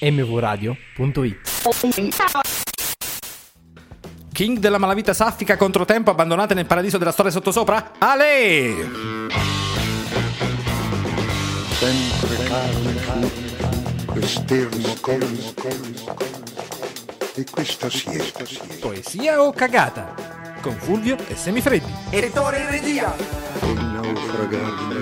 mvradio.it. King della malavita saffica, controtempo, abbandonate nel paradiso della storia sottosopra? Ale! Sempre calmo, quest'ermo colmo, e questa siesta. Poesia o cagata? Con Fulvio e Semifreddi. Ettore in regia. Il naufragare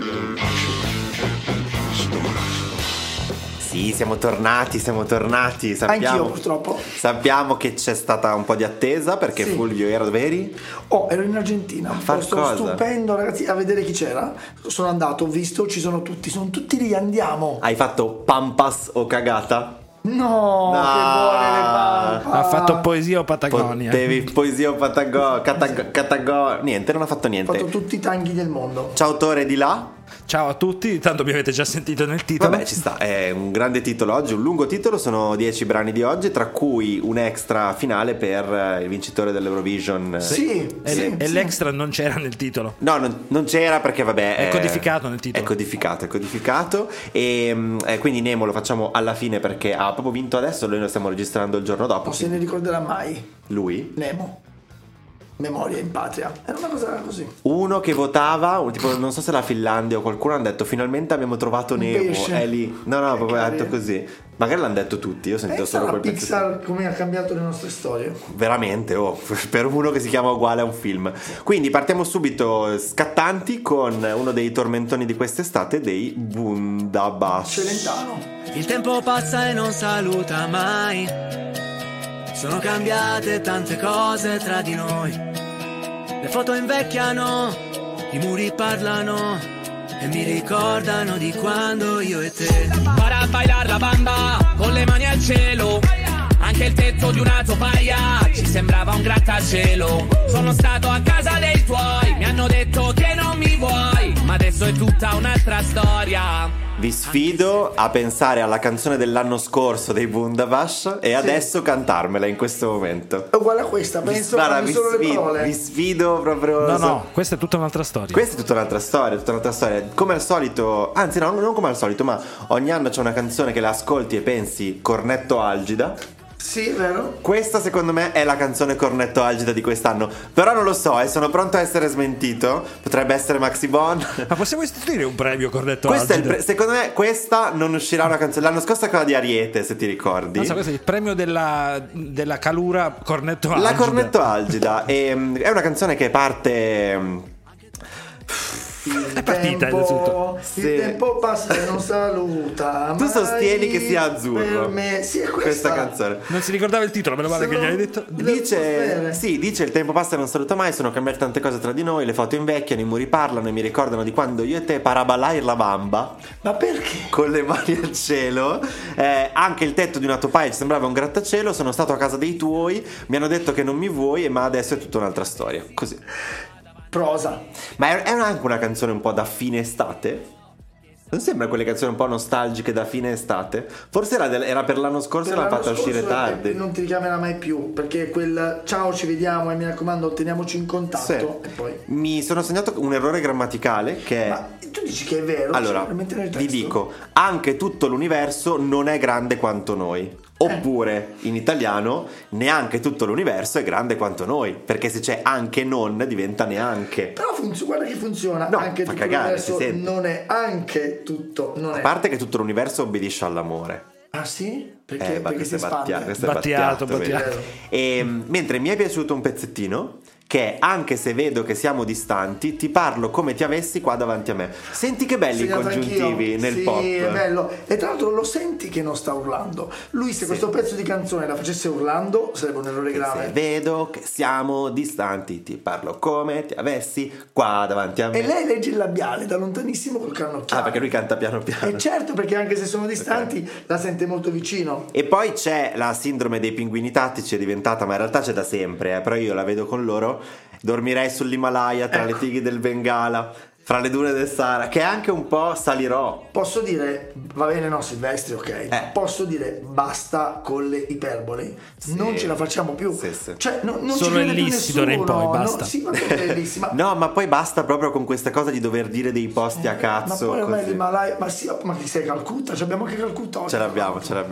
Sì, siamo tornati. Sappiamo, Anch'io purtroppo. Sappiamo che c'è stata un po' di attesa perché Sì. Fulvio era dove eri? Ero in Argentina, un far posto cosa? stupendo, ragazzi, a vedere chi c'era. Sono andato, ho visto, ci sono tutti lì, andiamo. Hai fatto pampas o cagata? No, che buone le pampa. Ha fatto poesia o Patagonia? Potevi poesia o niente, non ha fatto Ho niente. fatto tutti i tanghi del mondo. Ciao autore di là. Ciao a tutti, tanto mi avete già sentito nel titolo. Vabbè, ci sta, è un grande titolo oggi, un lungo titolo, sono 10 brani di oggi, tra cui un extra finale per il vincitore dell'Eurovision. Sì, E l'extra non c'era nel titolo. No, non c'era perché vabbè È codificato nel titolo. È codificato e quindi Nemo lo facciamo alla fine perché ha proprio vinto adesso, noi lo stiamo registrando il giorno dopo. Non se ne ricorderà mai. Lui? Nemo. Memoria in patria. Era una cosa così. Uno che votava, tipo, non so se la Finlandia o qualcuno hanno detto finalmente abbiamo trovato Nemo, pesce. è lì. No, proprio ha detto così. Magari l'hanno detto tutti, io ho sentito solo Sarà quel pezzettino. Pixar come ha cambiato le nostre storie. Veramente, per uno che si chiama uguale a un film. Quindi partiamo subito scattanti con uno dei tormentoni di quest'estate, dei Bundabash. Celentano. Il tempo passa e non saluta mai. Sono cambiate tante cose tra di noi. Le foto invecchiano, i muri parlano e mi ricordano di quando io e te. Para bailar la bamba con le mani al cielo. Anche il tetto di una topaia ci sembrava un grattacielo. Sono stato a casa dei tuoi, mi hanno detto che non mi vuoi, ma adesso è tutta un'altra storia. Vi sfido a pensare alla canzone dell'anno scorso dei Bundabash e adesso cantarmela in questo momento. È uguale a questa, penso che vi solo le sfido, parole. vi sfido proprio. No, questa è tutta un'altra storia. Questa è tutta un'altra storia. Come al solito, anzi no, non come al solito, ma ogni anno c'è una canzone che la ascolti e pensi cornetto algida. Sì, vero? Questa secondo me è la canzone cornetto algida di quest'anno. Però non lo so, sono pronto a essere smentito. Potrebbe essere Maxi Bon. Ma possiamo istituire un premio cornetto Questo è algido? secondo me questa non uscirà una canzone. L'anno scorso è quella di Ariete, se ti ricordi. Non so, questo è il premio della calura cornetto algida. La cornetto algida è una canzone che parte. È partita, innanzitutto. Sì. Il tempo passa e non saluta. Tu mai sostieni che sia azzurro. Per me, sì, è questa canzone. Non si ricordava il titolo, meno male che gli hai detto. Dice il tempo passa e non saluta mai, sono cambiate tante cose tra di noi, le foto invecchiano, i muri parlano e mi ricordano di quando io e te parabalai la bamba Ma perché? con le mani al cielo, anche il tetto di una topaia ci sembrava un grattacielo, sono stato a casa dei tuoi, mi hanno detto che non mi vuoi, ma adesso è tutta un'altra storia, così. Prosa. Ma è anche una canzone un po' da fine estate? Non sembra quelle canzoni un po' nostalgiche da fine estate? Forse era per l'anno scorso e l'ha fatta uscire tardi. Non ti richiamerà mai più, perché quel ciao ci vediamo e mi raccomando teniamoci in contatto. Sì. E poi. Mi sono segnato un errore grammaticale che è... Ma tu dici che è vero? Allora, Cioè, mentre nel vi testo? dico, anche tutto l'universo non è grande quanto noi. Oppure, in italiano, neanche tutto l'universo è grande quanto noi. Perché se c'è anche non, diventa neanche. Però guarda che funziona. No, anche fa tutto cagare, l'universo si sente. non è anche tutto. Non A è. parte che tutto l'universo obbedisce all'amore. Ah sì? Perché Ma si questo è espande. questo è Battiato. vedi? Mentre mi è piaciuto un pezzettino che è, anche se vedo che siamo distanti, ti parlo come ti avessi qua davanti a me. Senti che belli i Segnato congiuntivi anch'io. nel sì, pop. è bello. E tra l'altro lo senti che non sta urlando. Lui se questo pezzo di canzone la facesse urlando sarebbe un errore grave. Se vedo che siamo distanti, ti parlo come ti avessi qua davanti a me. E lei legge il labiale da lontanissimo col cannocchiale. Ah, perché lui canta piano piano. E certo, perché anche se sono distanti la sente molto vicino. E poi c'è la sindrome dei pinguini tattici, è diventata, ma in realtà c'è da sempre, però io la vedo con loro. Dormirei sull'Himalaya tra le tigri del Bengala, fra le dune del Sahara, che è anche un po' salirò. Posso dire, va bene, no, Silvestri, ok. Posso dire basta con le iperboli. Sì. Non ce la facciamo più. Sì, sì. Cioè, non Solo ci crede più l'Illissitore in poi, nessuno. basta. No, sì, ma perché l'Illissima? No, ma poi basta proprio con questa cosa di dover dire dei posti a cazzo. Ma poi ormai così. l'Himalaya, ma sì, ma chi sei, Calcutta? Ci abbiamo anche Calcutta oggi. Ce l'abbiamo.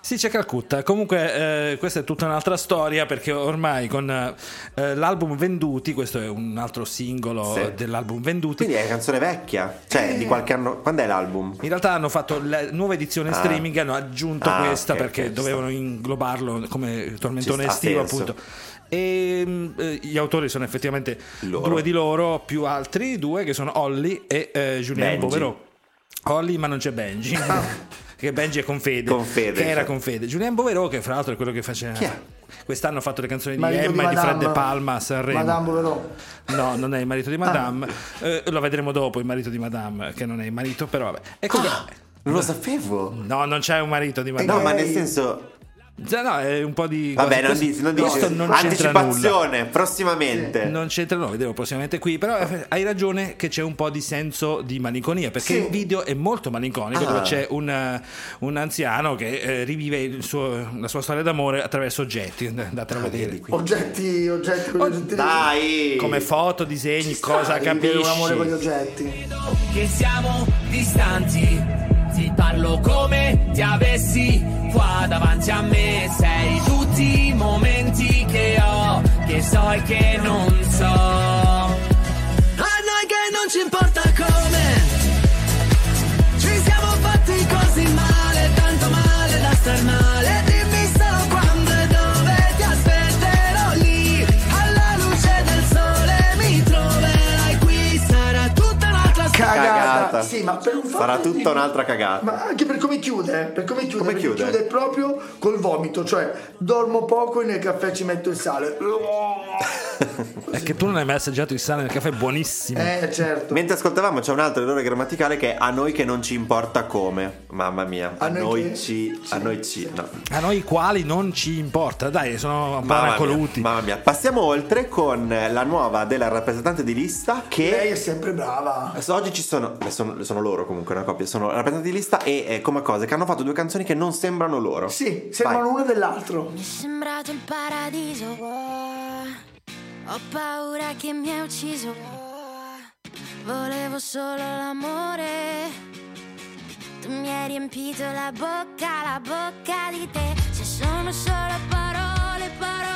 Sì, c'è Calcutta. Comunque questa è tutta un'altra storia, perché ormai con l'album Venduti, questo è un altro singolo dell'album Venduti. Quindi è una canzone vecchia, cioè di qualche anno. Quando è l'album? In realtà hanno fatto la nuova edizione streaming, hanno aggiunto questa perché dovevano inglobarlo come tormentone estivo, appunto. E gli autori sono effettivamente due di loro, più altri due che sono Olly e Julien Bouvereau. Olly, ma non c'è Benji. Che Benji è con Fede, era con Fede. Julien Bouvereau, che fra l'altro è quello che faceva. Chi è? Quest'anno ha fatto le canzoni Marito di Emma e di Fred De Palma a Sanremo. Madame Bouvereau. No, non è il marito di Madame. Lo vedremo dopo, il marito di Madame, che non è il marito, però vabbè. Ecco Non lo sapevo. No, non c'è un marito di Madame. No, ma nel senso. No, è un po' di. Vabbè, non questo non c'entra anticipazione, nulla. Prossimamente. Non c'entra, no, vedremo prossimamente qui. Però hai ragione che c'è un po' di senso di malinconia, perché il video è molto malinconico, dove c'è un anziano che rivive la sua storia d'amore attraverso oggetti. Andatelo a vedere. Oggetti Dai! Come foto, disegni, cosa capisci? Un amore con gli oggetti. Che siamo distanti. Ti parlo come ti avessi qua davanti a me. Sei tutti i momenti che ho, che so e che non so. A noi che non ci importa come ci siamo fatti così male, tanto male da star male. Dimmi solo quando e dove ti aspetterò lì. Alla luce del sole mi troverai qui. Sarà tutta un'altra Cagata. Sì, ma per un fatto sarà tutta un'altra cagata. Ma anche per come chiude, perché chiude? chiude proprio col vomito, cioè dormo poco e nel caffè ci metto il sale. È che tu non hai mai assaggiato il sale nel caffè, è buonissimo. Certo. Mentre ascoltavamo c'è un altro errore grammaticale che è a noi che non ci importa come. Mamma mia, a noi quali non ci importa, dai, sono paracoluti. Mamma mia. Passiamo oltre con la nuova della rappresentante di lista, che lei è sempre brava. Oggi ci sono loro comunque, una coppia, sono rappresentanti di lista e come cose che hanno fatto due canzoni che non sembrano loro. Sì, sembrano uno dell'altro. Mi è sembrato il paradiso, ho paura che mi hai ucciso, volevo solo l'amore, tu mi hai riempito la bocca di te. Se sono solo parole,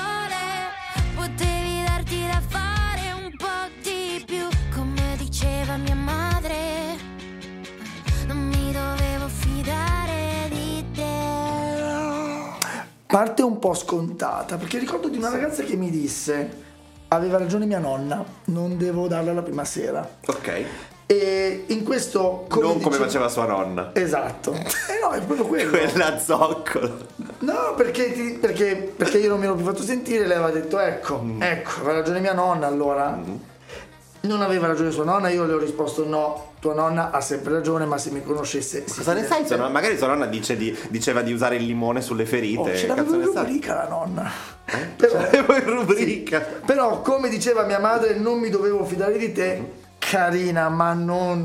potevi darti da fare un po' di più, come diceva mia madre, non mi dovevo fidare di te. Parte un po' scontata, perché ricordo di una ragazza che mi disse: aveva ragione mia nonna, non devo darla la prima sera. Ok. E in questo non come faceva sua nonna. Esatto. No, è proprio quello. Quella zoccolo. No, perché io non mi ero più fatto sentire. Lei aveva detto ecco, aveva ragione mia nonna. Allora non aveva ragione sua nonna. Io le ho risposto no, tua nonna ha sempre ragione, ma se mi conoscesse cosa ne sai? Magari sua nonna diceva di usare il limone sulle ferite. Ce l'avevo in rubrica la nonna. L'avevo in rubrica. Però come diceva mia madre, non mi dovevo fidare di te, carina, ma non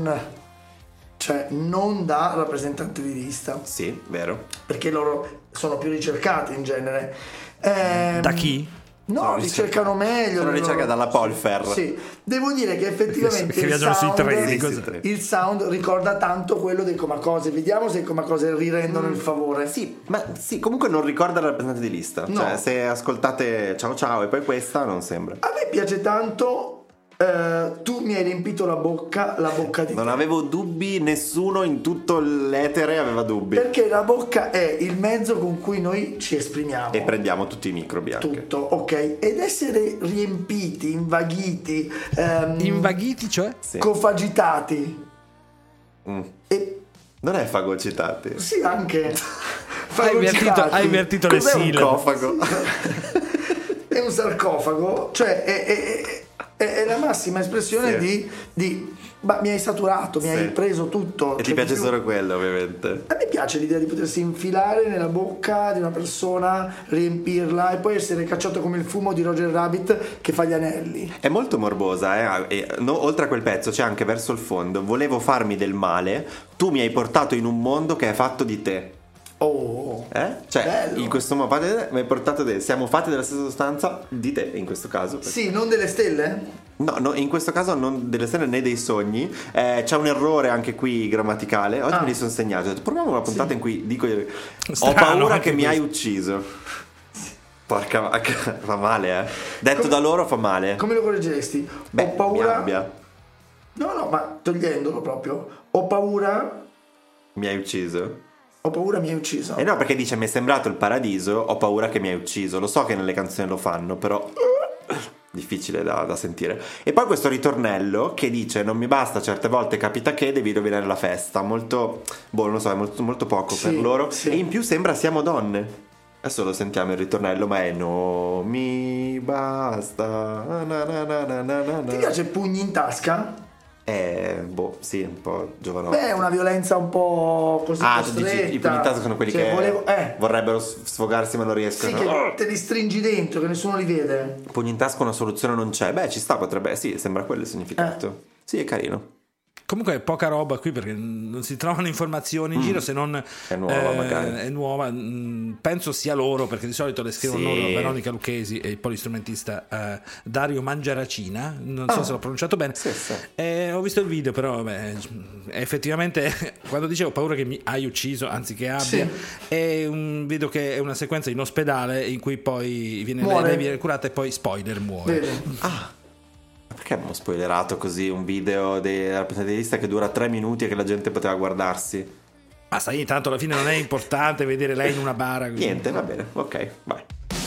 da rappresentante di lista. Sì, vero. Perché loro sono più ricercati in genere. Da chi? No, ricercano meglio. Sono ricercati dalla Polfer. Sì, devo dire che effettivamente che viaggiano sui treni. Il sound ricorda tanto quello dei Comacose. Vediamo se i Comacose rirendono il favore. Sì, ma sì, comunque non ricorda il rappresentante di lista. No. Cioè, se ascoltate Ciao Ciao e poi questa, non sembra. A me piace tanto. Tu mi hai riempito la bocca di te. Non avevo dubbi, nessuno in tutto l'etere aveva dubbi. Perché la bocca è il mezzo con cui noi ci esprimiamo. E prendiamo tutti i microbi anche. Tutto, ok. Ed essere riempiti, invaghiti. Invaghiti, cioè? Sì. Cofagitati. E non è fagocitati. sì, anche. Hai invertito le Cos'è sillabe. un cofago? È un sarcofago, cioè è la massima espressione di ma mi hai saturato, mi hai preso tutto. E ti piace solo quello, ovviamente. A me piace l'idea di potersi infilare nella bocca di una persona, riempirla e poi essere cacciato come il fumo di Roger Rabbit che fa gli anelli. È molto morbosa, oltre a quel pezzo c'è anche verso il fondo: volevo farmi del male, tu mi hai portato in un mondo che è fatto di te. Cioè, bello. in questo modo mi hai portato siamo fatti della stessa sostanza di te in questo caso. Sì, non delle stelle? No, in questo caso non delle stelle né dei sogni. C'è un errore anche qui grammaticale. Oggi me li sono segnato. Ho detto, proviamo una puntata in cui dico ho paura che mi hai ucciso. Porca vacca, fa male, detto da loro fa male. Come lo correggeresti? Beh, ho paura. No, ma togliendolo proprio. Ho paura. Mi hai ucciso. Ho paura mi hai ucciso. No, perché dice mi è sembrato il paradiso, ho paura che mi hai ucciso. Lo so che nelle canzoni lo fanno, però difficile da sentire. E poi questo ritornello che dice non mi basta, certe volte capita che devi rovinare la festa. Molto, non lo so, è molto, molto poco per loro. E in più sembra siamo donne. Adesso lo sentiamo il ritornello, ma è no mi basta. Ti piace Pugni in tasca? Sì, un po' giovanotto. Beh, è una violenza un po' così costretta. Dici, i pugni in tasca sono quelli che vorrebbero sfogarsi ma non riescono. Sì, che te li stringi dentro, che nessuno li vede. Pugni in tasca una soluzione non c'è. Beh, ci sta, potrebbe. Sì, sembra quello il significato. Sì, è carino. Comunque è poca roba qui perché non si trovano informazioni in giro, se non è nuova magari. È nuova, penso sia loro, perché di solito le scrivono loro, Veronica Lucchesi e il polistrumentista Dario Mangiaracina, non so se l'ho pronunciato bene. Sì. Ho visto il video, però effettivamente quando dicevo paura che mi hai ucciso anziché abbia, vedo che è una sequenza in ospedale in cui poi lei viene curata e poi spoiler muore. Perché abbiamo spoilerato così un video del rappresentantista che dura 3 minuti e che la gente poteva guardarsi? Ma sai, tanto alla fine non è importante vedere lei in una bara così. Niente, va bene, ok, vai.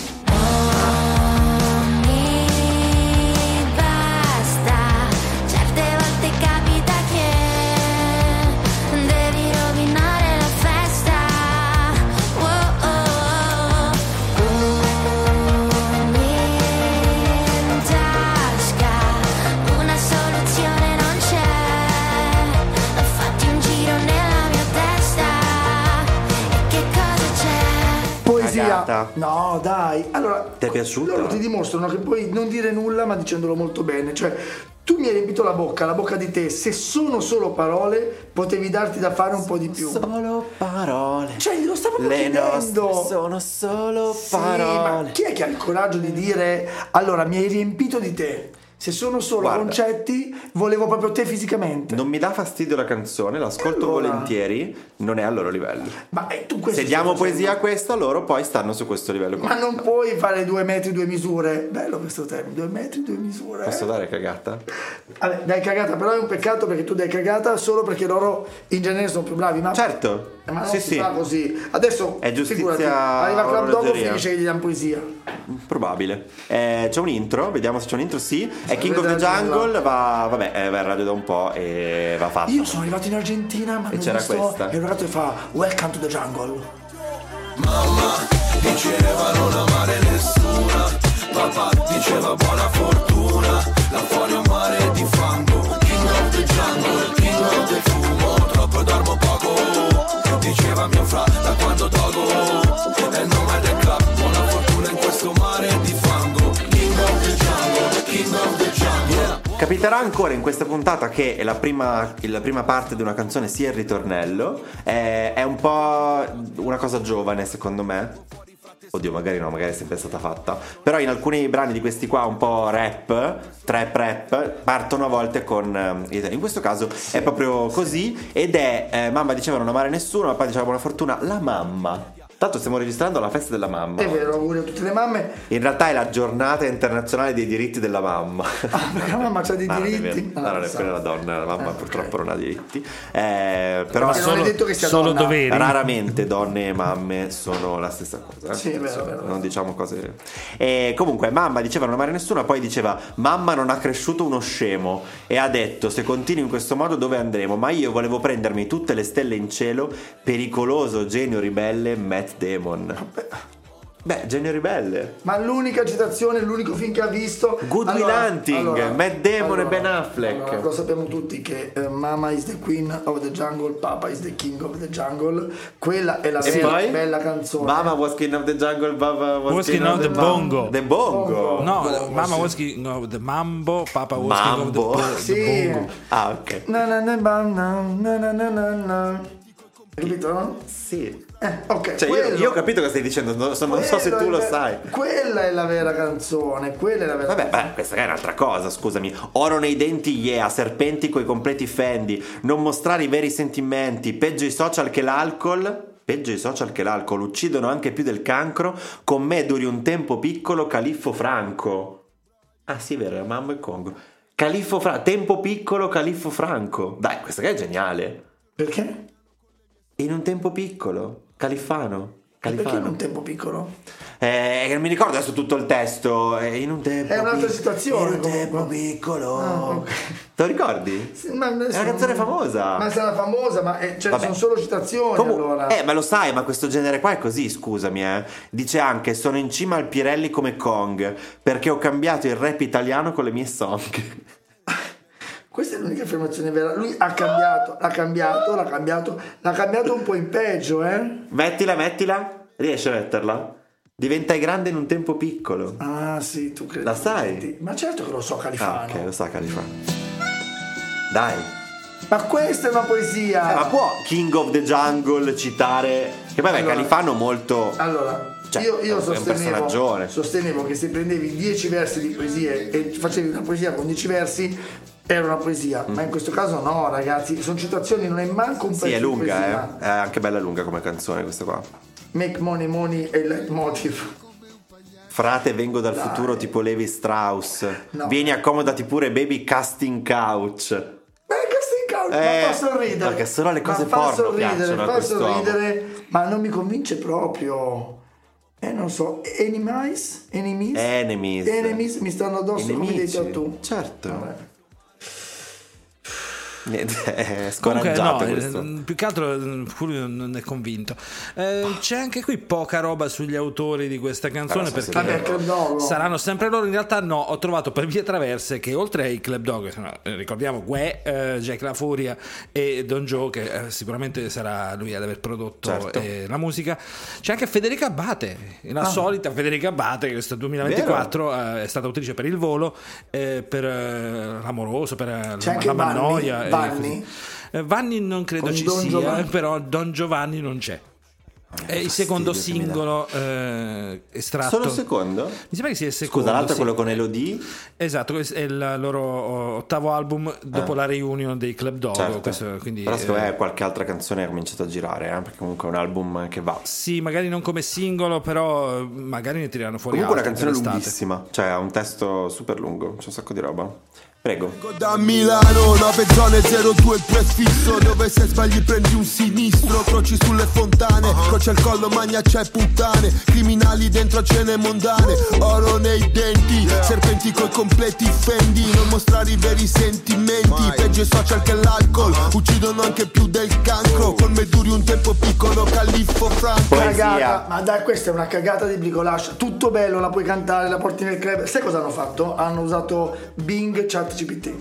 No, dai. Allora, ti è piaciuto? Loro ti dimostrano che puoi non dire nulla ma dicendolo molto bene. Cioè, tu mi hai riempito la bocca di te. Se sono solo parole, potevi darti da fare un po' di più. Solo parole. Cioè, glielo stavo chiedendo. Sono solo parole. Ma chi è che ha il coraggio di dire allora mi hai riempito di te? Se sono solo concetti, volevo proprio te fisicamente. Non mi dà fastidio la canzone, l'ascolto volentieri, non è al loro livello. Ma tu questo se diamo poesia a questo, loro poi stanno su questo livello. Ma non puoi fare 2 metri 2 misure. Bello questo termine, 2 metri 2 misure. Posso dare cagata? Vabbè, dai cagata, però è un peccato perché tu dai cagata solo perché loro in genere sono più bravi. Ma certo. Ma non si fa così. Adesso è giustizia. Figurati, arriva Club Dogo, finisce che gli diamo poesia. Probabile. C'è un intro, vediamo se c'è un intro. Sì, è King of the Jungle. Va in radio da un po' e va fatto. Io sono arrivato in Argentina, ma e c'era visto, questa. E il ragazzo fa Welcome to the Jungle. Mamma diceva non amare nessuna, papà diceva buona fortuna, là fuori un mare di fango. King of the Jungle, King of the fumo, troppo dormo poco, diceva mio fra da quando togo, è il nome del club, buona fortuna in questo mare di fango. King of the Jungle, King of the Jungle. Capiterà ancora in questa puntata che la prima parte di una canzone sia il ritornello. È un po' una cosa giovane secondo me. Oddio, magari no, magari è sempre stata fatta. Però in alcuni brani di questi qua un po' trap rap, partono a volte con in questo caso è proprio così. Ed è mamma diceva non amare nessuno, papà diceva buona fortuna, la mamma. Tanto stiamo registrando la festa della mamma. È vero, auguri a tutte le mamme. In realtà è la giornata internazionale dei diritti della mamma. Perché la mamma c'ha dei diritti? No, non è quella la donna, la mamma purtroppo non ha diritti. Però non è detto che sia solo donna. doveri. Raramente donne e mamme sono la stessa cosa. Sì, è vero. Non diciamo cose. Comunque, mamma diceva non amare nessuno, poi diceva mamma non ha cresciuto uno scemo. E ha detto se continui in questo modo dove andremo? Ma io volevo prendermi tutte le stelle in cielo, pericoloso genio ribelle, Matt Damon. Beh, genio ribelle. Ma l'unica citazione, l'unico film che ha visto Good Will Hunting, Matt Damon e Ben Affleck. Lo sappiamo tutti che Mama is the Queen of the Jungle, Papa is the King of the Jungle. Quella è la bella canzone. Mama was King of the Jungle, Papa was King of the Bongo. The Bongo. No, Bongo, Mama sì. was King of the Mambo, Papa was King of the sì. Bongo. Ah, ok. Na. Hai capito, no? Sì. Ok, cioè io ho capito cosa stai dicendo, non so se tu lo sai. Quella è la vera canzone, quella è la vera canzone. Questa è un'altra cosa, scusami. Oro nei denti, yeah, serpenti coi completi fendi, non mostrare i veri sentimenti, peggio i social che l'alcol, uccidono anche più del cancro, con me duri un tempo piccolo, Califfo Franco. Ah sì, vero, Mambo e Congo. Califfo Franco, tempo piccolo, Califfo Franco. Dai, questa è geniale. Perché? In un tempo piccolo, Califano. Perché in un tempo piccolo? Non mi ricordo adesso tutto il testo. In un tempo è un'altra situazione. In un tempo piccolo. Okay. Te lo ricordi? Sì, è una canzone famosa. Ma sarà famosa, ma sono solo citazioni. Allora. Ma lo sai, ma questo genere qua è così, scusami. Dice anche: sono in cima al Pirelli come Kong, perché ho cambiato il rap italiano con le mie song. Questa è l'unica affermazione vera. Lui l'ha cambiato un po' in peggio, Mettila. Riesci a metterla? Diventai grande in un tempo piccolo. Ah, sì, tu credi. La sai? Ma certo che lo so, Califano. Ok, lo sa Califano. Dai. Ma questa è una poesia. Ma può King of the Jungle citare? Che poi Califano molto. Allora. Cioè, io sostenevo che se prendevi 10 versi di poesie e facevi una poesia con 10 versi era una poesia, ma in questo caso no, ragazzi, sono citazioni, non è manco un pezzo di poesia. Sì, è lunga, è anche bella lunga come canzone questa qua. Make money e leitmotiv. Frate, vengo dal futuro tipo Levi Strauss. No. Vieni, accomodati pure, baby, casting couch. Ma fa sorridere. Perché solo le cose porno piacciono a quest'uomo. Fa sorridere, ma non mi convince proprio. Non so, Enemies mi stanno addosso. Nemici. Come detto tu. Certo. Vabbè. Niente, è scoraggiato. Comunque, più che altro Fulvio non è convinto. C'è anche qui poca roba sugli autori di questa canzone, perché saranno sempre loro. In realtà no, ho trovato per vie traverse che oltre ai Club Dog, ricordiamo Guè, Jack La Furia e Don Joe, che sicuramente sarà lui ad aver prodotto la musica, c'è anche Federica Abbate, la solita Federica Abbate, che questo 2024 è stata autrice per Il Volo, per L'Amoroso, per La Mannoia. Vanni non credo con ci Don sia, Giovanni. però Don Giovanni non c'è. È il secondo singolo estratto. Solo il secondo? Mi sembra che sia il secondo. Scusa, l'altro è quello con Elodie? Esatto, è il loro ottavo album dopo la reunion dei Club Dog. Certo. Questo, quindi, però secondo me qualche altra canzone ha cominciato a girare, perché comunque è un album che va. Sì, magari non come singolo, però magari ne tireranno fuori. Comunque una canzone lunghissima, cioè ha un testo super lungo, c'è un sacco di roba. Prego. Da Milano, 9 zone 02 il prefisso, dove se sbagli prendi un sinistro, croci sulle fontane, croce al collo, magna c'è puttane, criminali dentro cene mondane, oro nei denti, serpenti coi completi fendi, non mostrare i veri sentimenti, peggio i social che l'alcol, uccidono anche più del cancro, con me duri un tempo piccolo, Califfo Franco. Cagata, ma dai, questa è una cagata di bricolage, tutto bello, la puoi cantare, la porti nel club. Sai cosa hanno fatto? Hanno usato Bing ChatGPT.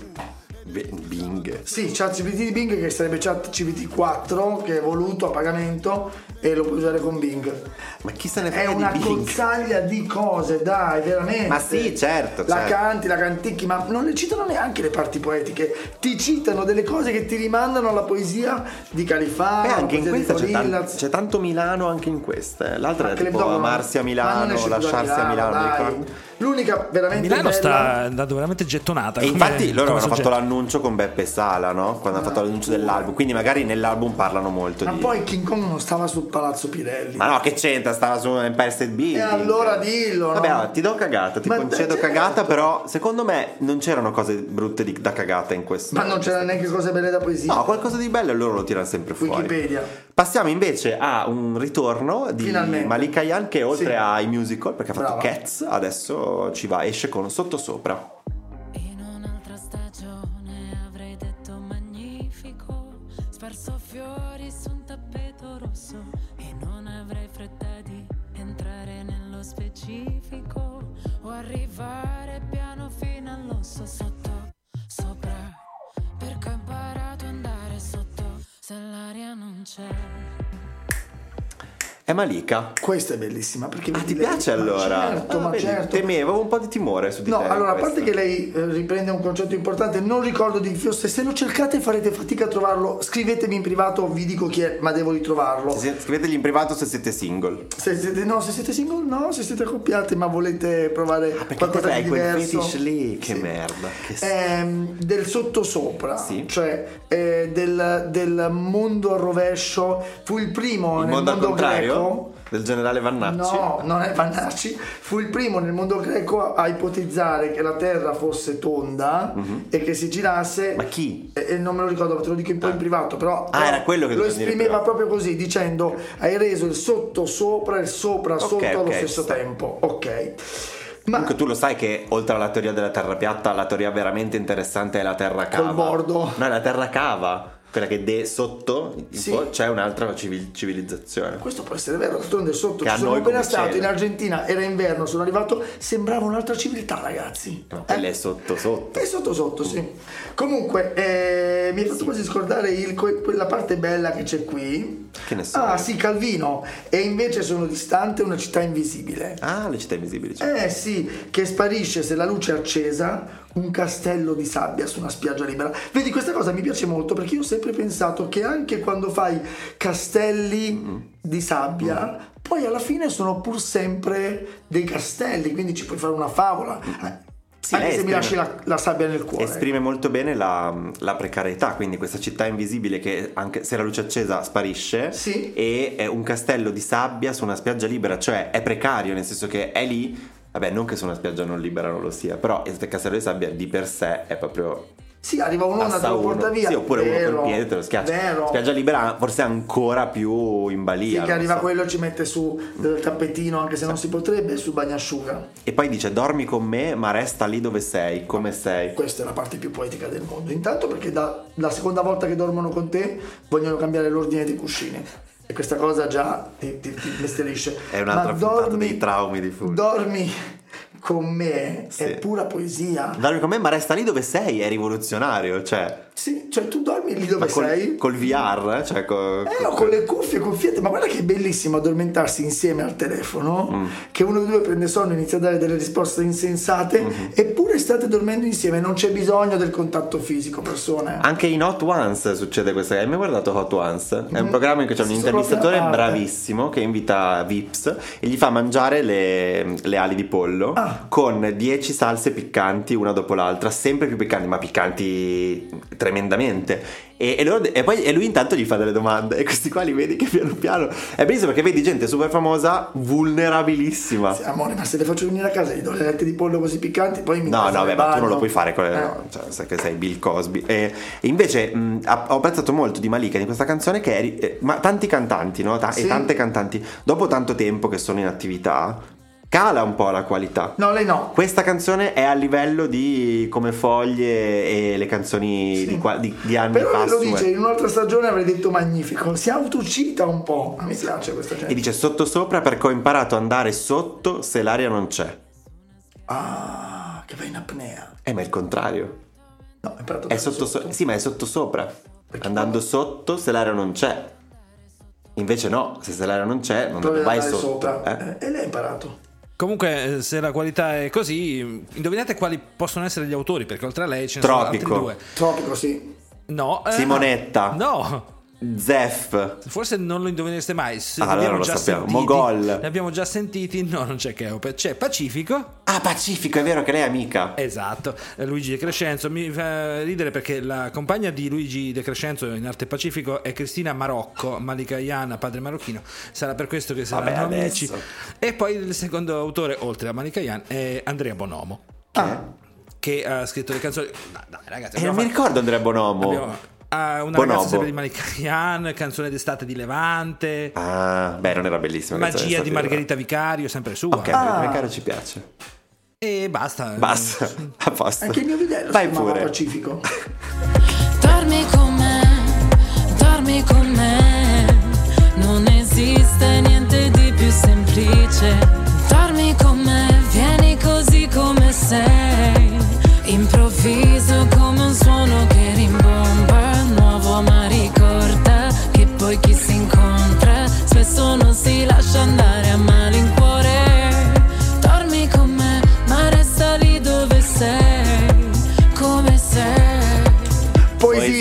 Bing? Sì, ChatGPT di Bing, che sarebbe ChatGPT 4, che è voluto a pagamento e lo puoi usare con Bing. Ma chi se ne frega di Bing? È una cozzaglia di cose, dai, veramente. Ma sì, certo. La canti, la canticchi, ma non le citano neanche le parti poetiche, ti citano delle cose che ti rimandano alla poesia di Califano. Beh, anche in questa c'è tanto Milano anche in questa. L'altra è tipo amarsi a Milano, lasciarsi a Milano. L'unica veramente Milano bella... sta andando veramente gettonata. E infatti loro hanno fatto l'annuncio con Beppe Sala, no? Quando hanno fatto l'annuncio dell'album. Quindi magari nell'album parlano molto ma poi King Kong non stava sul Palazzo Pirelli. Ma no, che c'entra? Stava su Empire State Building. E allora dillo, no? Vabbè, allora, ti do cagata, ti concedo cagata, però secondo me non c'erano cose brutte da cagata in questo. Ma non c'erano neanche cose belle da poesia. No, qualcosa di bello e loro lo tirano sempre fuori. Wikipedia. Passiamo invece a un ritorno di Malika Ayane, che oltre ai musical, perché ha fatto Cats, adesso ci va, esce con Sottosopra. In un'altra stagione avrei detto magnifico, sparso fiori su un tappeto rosso, e non avrei fretta di entrare nello specifico o arrivare piano fino all'osso. Sotto, sopra, perché ho imparato ad andare sotto se l'aria non c'è. È Malika. Questa è bellissima perché ti piace allora? Ma certo. Temevo un po' di timore su di te. No, allora, a parte che lei riprende un concetto importante, non ricordo di Fioste, se lo cercate farete fatica a trovarlo, scrivetemi in privato, vi dico chi è, ma devo ritrovarlo. Scrivetegli in privato se siete single. Se siete single no, se siete accoppiati ma volete provare qualcosa di diverso. Quel fetish lì, che merda. Del sottosopra, sì. Cioè del mondo al rovescio, fu il primo nel mondo contrario? Greco. Del generale Vannacci? No, non è Vannacci. Fu il primo nel mondo greco a ipotizzare che la terra fosse tonda e che si girasse. Ma chi? Non me lo ricordo, te lo dico un po' in privato. Però era quello che lo esprimeva proprio così, dicendo: hai reso il sotto sopra e il sopra sotto allo stesso tempo. Ok. Ma comunque tu lo sai che oltre alla teoria della terra piatta, la teoria veramente interessante è la terra cava. Col bordo. No, è la terra cava. Quella che sotto c'è un'altra civilizzazione. Questo può essere vero, d'altronde sotto che ci sono appena stato in Argentina, era inverno, sono arrivato, sembrava un'altra civiltà, ragazzi. Ma quella è sotto. È sotto, sì. Comunque mi hai fatto quasi scordare quella parte bella che c'è qui. Che ne so. Ah sì, Calvino. E invece sono distante una città invisibile. Ah, le città invisibili. Cioè. Sì, che sparisce se la luce è accesa. Un castello di sabbia su una spiaggia libera. Vedi, questa cosa mi piace molto perché io ho sempre pensato che anche quando fai castelli di sabbia, poi alla fine sono pur sempre dei castelli, quindi ci puoi fare una favola. Sì, anche se mi lasci la sabbia nel cuore. Esprime molto bene la precarietà, quindi questa città invisibile che anche se la luce è accesa sparisce, sì. E è un castello di sabbia su una spiaggia libera, cioè è precario nel senso che è lì. Vabbè, non che su una spiaggia non libera non lo sia, però il castello di sabbia di per sé è proprio... Sì, arriva un'onda, te lo porta via. Sì, oppure uno col piede te lo schiaccia. Vero. Spiaggia libera forse ancora più in balia. Sì, che arriva quello e ci mette su del tappetino, anche se non si potrebbe, sul bagnasciuga. E poi dice: dormi con me, ma resta lì dove sei, come sei. Questa è la parte più poetica del mondo. Intanto perché la seconda volta che dormono con te vogliono cambiare l'ordine dei cuscini. E questa cosa già ti mesterisce. È un'altra puntata dei traumi di Fulvio. Dormi con me, sì. È pura poesia. Dormi con me, ma resta lì dove sei, è rivoluzionario, cioè. Sì, cioè tu dormi lì dove sei. Col VR, cioè con le cuffie, cuffiette, ma guarda che è bellissimo addormentarsi insieme al telefono, che uno di due prende sonno e inizia a dare delle risposte insensate, eppure state dormendo insieme, non c'è bisogno del contatto fisico, persone. Anche in Hot Ones succede questa. Hai mai guardato Hot Ones? È un programma in cui c'è un intervistatore bravissimo che invita Vips e gli fa mangiare le ali di pollo con 10 salse piccanti una dopo l'altra, sempre più piccanti, ma piccanti tremendamente. E lui intanto gli fa delle domande e questi qua li vedi che piano piano è bellissimo perché vedi gente super famosa vulnerabilissima. Sì, amore, ma se le faccio venire a casa gli do le lette di pollo così piccanti, poi mi no vabbè, ma tu non lo puoi fare con no, cioè, sai che sei Bill Cosby. E invece ho apprezzato molto di Malika in questa canzone che ma tanti cantanti, no? Sì. E tante cantanti dopo tanto tempo che sono in attività cala un po' la qualità. No, lei no. Questa canzone è a livello di Come Foglie e le canzoni sì. di anni però fa. Però lo dice, in un'altra stagione avrei detto magnifico. Si autocita un po'. A me piace questa gente. E dice sotto sopra perché ho imparato ad andare sotto se l'aria non c'è. Ah, che va in apnea. Ma è il contrario. No, è sotto. Sì, ma è sotto sopra. Perché andando sotto se l'aria non c'è. Invece no, se l'aria non c'è non vai sotto. E lei ha imparato. Comunque, se la qualità è così, indovinate quali possono essere gli autori, perché oltre a lei ce ne sono altri due. Tropico, sì. No. Simonetta. No. Zeff. Forse non lo indovinereste mai. Allora non lo sappiamo. Mogol. Ne abbiamo già sentiti. No, non c'è Cheope. C'è Pacifico. Ah, Pacifico, è vero che lei è amica. Esatto. Luigi De Crescenzo. Mi fa ridere perché la compagna di Luigi De Crescenzo in arte Pacifico è Cristina Marocco, Malika Ayana, padre marocchino. Sarà per questo che saranno amici. E poi il secondo autore, oltre a Malika Ayana, è Andrea Bonomo. Che ha scritto le canzoni. Dai, ragazzi. Non mi ricordo Andrea Bonomo. Una ragazza sempre di Malika Ayana, canzone d'estate di Levante. Beh, non era bellissima. Magia di Margherita Vicario, sempre sua. Ok, Vicario ci piace. E basta. A posto. Anche il mio vitello vai si pure. Pacifico. Dormi con me, non esiste niente di più semplice. Dormi con me, vieni così come sei, improvviso come un suono che rimbomba, nuovo ma ricorda che poi chi si incontra spesso non si lascia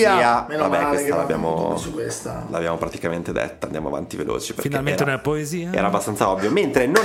poesia, Meno vabbè, male questa che l'abbiamo praticamente detta, andiamo avanti veloci. Finalmente una poesia. Era abbastanza ovvio, mentre non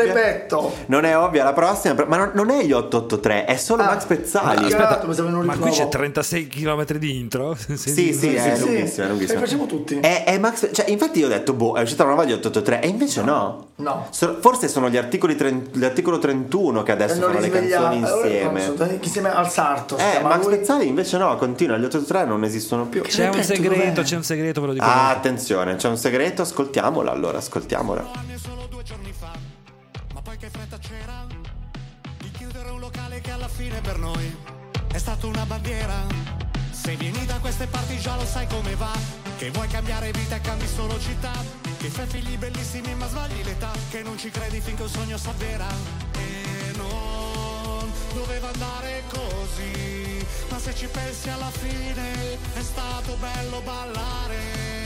è ovvia la prossima, ma non è gli 883, è solo Max Pezzali. Aspetta, ma qui c'è 36 km di intro? Sì, è lunghissima, è lunghissima. E facciamo tutti. È Max, cioè, infatti io ho detto, è uscita una nuova di 883, e invece no. Forse sono l'articolo 31 che adesso fanno le canzoni insieme al Sarto. Max Pezzali invece no, continua, gli 883 non esistono più. C'è un segreto, ve lo dico. Attenzione, c'è un segreto, ascoltiamola allora, ascoltiamola. Solo 2 giorni fa, ma poi che fretta c'era di chiudere un locale che alla fine per noi è stato una bandiera. Se vieni da queste parti già lo sai come va, che vuoi cambiare vita e cambi solo città, che fai figli bellissimi ma sbagli l'età, che non ci credi finché un sogno s'avvera. E non doveva andare così, ma se ci pensi alla fine è stato bello ballare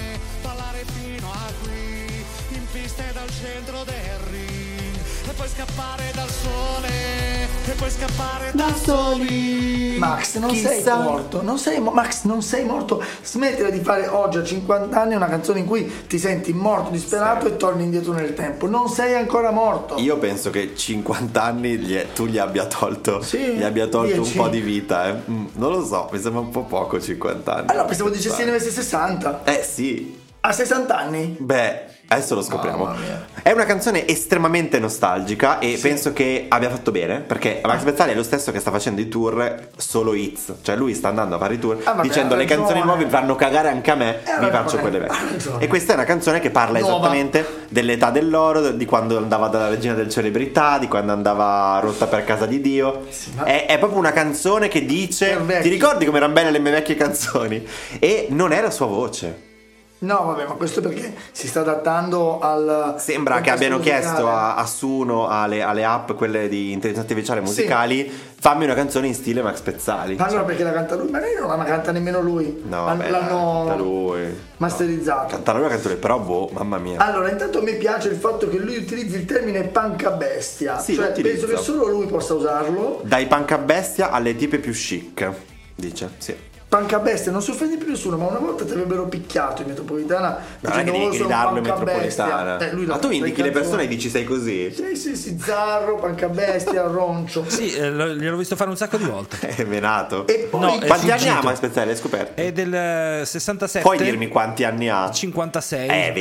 fino a qui, in pista e dal centro del ring, e poi scappare dal sole, e poi scappare da soli. Max, non sei morto, Max, non sei morto. Smettila di fare oggi a 50 anni una canzone in cui ti senti morto, disperato e torni indietro nel tempo. Non sei ancora morto. Io penso che 50 anni tu gli abbia tolto, un po' di vita. Non lo so, mi sembra un po' poco 50 anni. Allora pensavo dicessi ne avessi 60. Sì. A 60 anni? Beh, adesso lo scopriamo. È una canzone estremamente nostalgica e penso che abbia fatto bene, perché Max Pezzali è lo stesso che sta facendo i tour solo hits, cioè lui sta andando a fare i tour dicendo le canzoni nuove vanno cagare anche a me, vi faccio quelle vecchie. E questa è una canzone che parla esattamente dell'età dell'oro, di quando andava dalla regina del celebrità, di quando andava rotta per casa di Dio. È proprio una canzone che dice: ti ricordi come erano belle le mie vecchie canzoni? E non è la sua voce. No, vabbè, ma questo perché si sta adattando al... Sembra che abbiano chiesto a Suno, alle app, quelle di intelligenza artificiale musicali, fammi una canzone in stile Max Pezzali. Allora perché la canta lui? Magari non la canta nemmeno lui. No, vabbè, l'hanno canta lui. Masterizzato. Canta lui, canta lui, però mamma mia. Allora, intanto a me piace il fatto che lui utilizzi il termine panca bestia. Sì, cioè, penso che solo lui possa usarlo. Dai panca bestia alle tipe più chic, dice, sì. Panca bestia, non si offende più nessuno, ma una volta ti avrebbero picchiato in metropolitana. Non è che devi gridarlo in metropolitana. Ma tu indichi le persone e dici sei così. Sì, Zarro, panca bestia, roncio. Sì, gliel'ho visto fare un sacco di volte. È menato. E poi quanti anni ha Max Pezzali? Hai scoperto? È del 67. Puoi dirmi quanti anni ha? 56. Vedi,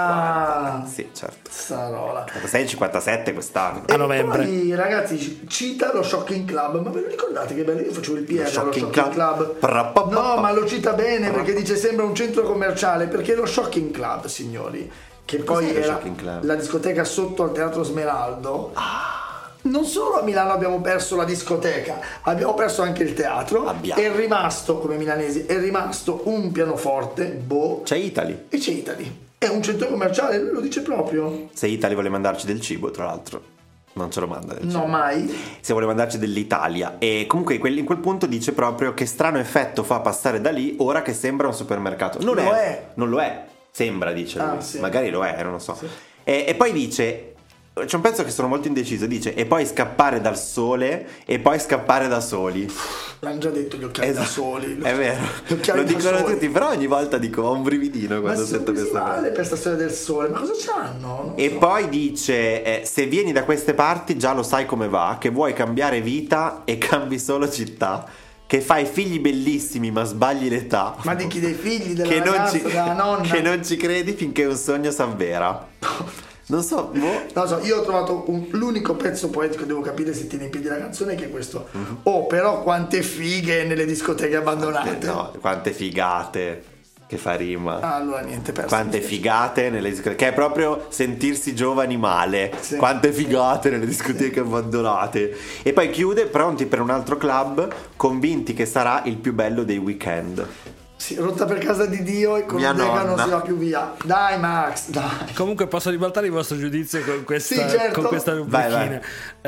50. Sì, certo. Starola. 56 e 57 quest'anno. A novembre. Poi, ragazzi, cita lo Shocking Club. Ma ve lo ricordate che bello? Io facevo il PR allo Shocking Club. No, ma lo cita bene perché dice sembra un centro commerciale, perché è lo Shocking Club, signori, che poi era la discoteca sotto al Teatro Smeraldo. Non solo a Milano abbiamo perso la discoteca, abbiamo perso anche il teatro. È rimasto, come milanesi, è rimasto un pianoforte, c'è Italy. E c'è Italy. È un centro commerciale, lui lo dice proprio. Se Italy vuole mandarci del cibo, tra l'altro. Non ce lo manda del cibo. No, mai. Se vuole mandarci dell'Italia. E comunque in quel punto dice proprio che strano effetto fa passare da lì ora che sembra un supermercato. Non lo è. Sembra, dice lui. Sì. Magari lo è, non lo so. Sì. E poi dice... C'è un pezzo che sono molto indeciso. Dice: e poi scappare dal sole, e poi scappare da soli. L'hanno già detto gli occhiali da soli. È vero. Lo dicono tutti. Però ogni volta dico: ho un brividino quando sento questa male per sta storia del sole. Ma cosa c'hanno? E poi dice: se vieni da queste parti già lo sai come va, che vuoi cambiare vita e cambi solo città, che fai figli bellissimi ma sbagli l'età. Ma di chi? Dei figli della ragazza, della nonna? Che non ci credi finché un sogno s'avvera. Non so, io ho trovato l'unico pezzo poetico, devo capire se tiene in piedi la canzone, che è questo. Però quante fighe nelle discoteche abbandonate. No, quante figate, che fa rima. Allora niente, perso. Quante figate nelle discoteche, che è proprio sentirsi giovani male. Sì. Quante figate nelle discoteche abbandonate. E poi chiude, pronti per un altro club, convinti che sarà il più bello dei weekend. Sì, rotta per casa di Dio e con Lega non si va più via. Dai Max, dai. Comunque posso ribaltare il vostro giudizio con questa, con questa rubrichina.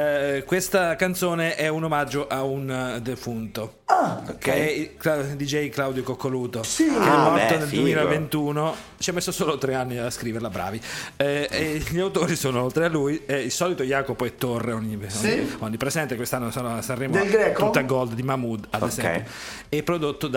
Questa canzone è un omaggio a un defunto. Che è DJ Claudio Coccoluto, che è morto nel 2021. Ci ha messo solo 3 anni a scriverla, bravi. E gli autori sono, oltre a lui, il solito Jacopo e Torre, onnipresente. Quest'anno sono a Sanremo, del Greco? tutta gold di Mahmood, ad esempio. E prodotto da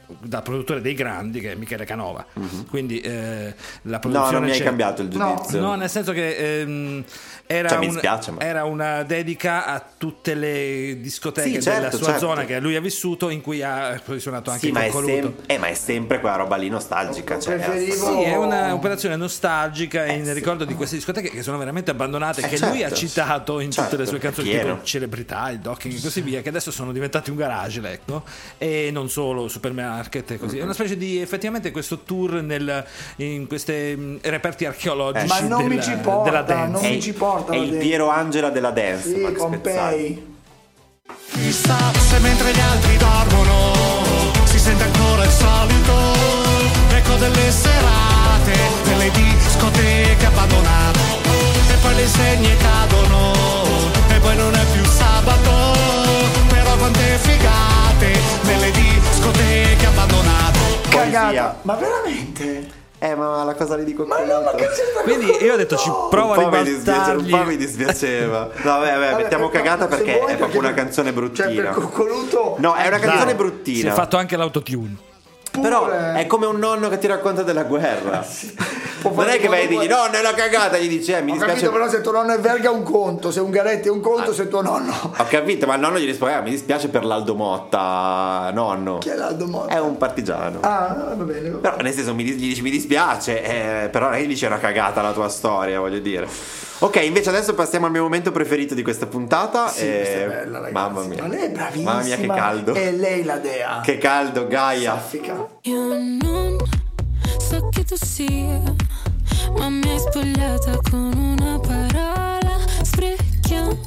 dal produttore dei grandi, che è Michele Canova. Quindi la produzione. No, non mi hai cambiato il giudizio. No, nel senso che era una dedica a tutte le discoteche della sua zona che lui ha vissuto, in cui ha suonato anche Coccoluto. Ma è sempre quella roba lì nostalgica. Sì, è un'operazione nostalgica in ricordo di queste discoteche che sono veramente abbandonate, che lui ha citato in tutte le sue canzoni, tipo Celebrità, il Docking e così via, che adesso sono diventati un garage, ecco, e non solo supermarket e così. È una specie di, effettivamente, questo tour in questi reperti archeologici ma non mi ci porta, della dance. Non mi ci porta. È il Piero Angela della dance. Sì, Pompei. Chissà se mentre gli altri dormono si sente ancora il solito eco delle serate, delle discoteche abbandonate, e poi le insegne cadono e poi non è più sabato, però quante figate nelle discoteche abbandonate. Cagata, ma veramente? Ma la cosa lì di Coccoluto. Ma che c'entra? Quindi io ho detto ci provo a ribaltargli. Un po' mi dispiaceva. No, vabbè, mettiamo cagata perché è proprio una canzone bruttina. Cioè, per Coccoluto. No, è una canzone bruttina. Si è fatto anche l'autotune. Però è come un nonno che ti racconta della guerra. Non è che vai a dirgli no, è una cagata, gli dici mi dispiace. Capito, però se tuo nonno è verga è un conto, se Ungaretti è un conto, se tuo nonno. Ho capito, ma il nonno gli risponde mi dispiace per l'Aldo Motta, nonno. Chi è l'Aldo Motta? È un partigiano. Va bene. Però nel senso gli dici mi dispiace, però non gli dice una cagata la tua storia, voglio dire. Ok, invece adesso passiamo al mio momento preferito di questa puntata. Sì, questa è bella, ragazzi. Mamma mia. Ma lei è bravissima. Mamma mia, che caldo. È lei la dea. Che caldo, Gaia. Saffica. Io non so chi tu sia, ma mi hai spogliata con una parola. Sprechiamo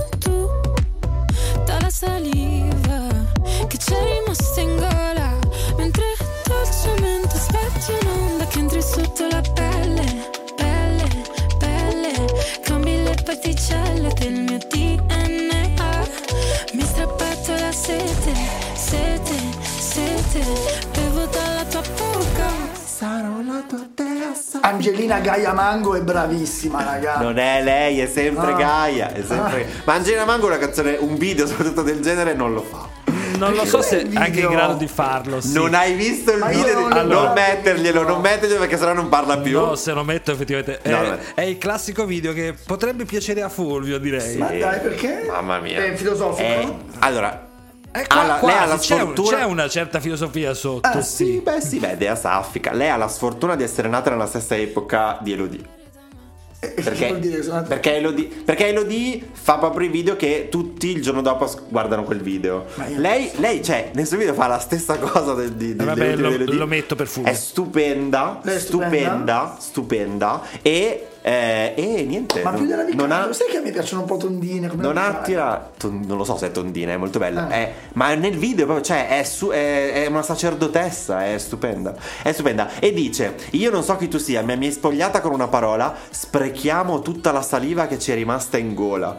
tutta la saliva che c'è rimasta in gola, mentre dolcemente aspetti un'onda che entri sotto la pelle. Cambi le particelle del mio DNA. Mi hai strappato la sete. Bevo dalla tua bocca. Sarò la tua testa. Angelina Gaia Mango è bravissima, ragazzi. Non è lei, è sempre Gaia, è sempre. Ma Angelina Mango una canzone, un video soprattutto del genere non lo fa. Non lo so se è anche in grado di farlo. Sì. Non hai visto il video? Non metterglielo perché sennò non parla più. No, se lo metto effettivamente è il classico video che potrebbe piacere a Fulvio, direi. Sì. Ma dai, perché? Mamma mia. È filosofico? Allora lei ha la sfortuna. C'è una certa filosofia sotto. Sì, Dea Saffica. Lei ha la sfortuna di essere nata nella stessa epoca di Elodie. Perché Elodie fa proprio i video che tutti il giorno dopo guardano quel video. Lei cioè nel suo video fa la stessa cosa vabbè, lo metto per Fulvio. È stupenda. E niente. Ma più della Vicana, sai che a me piacciono un po' tondine? Non lo so se è tondina, è molto bella. Ma nel video proprio, cioè è una sacerdotessa, è stupenda. E dice: io non so chi tu sia, mi hai spogliata con una parola, sprechiamo tutta la saliva che ci è rimasta in gola.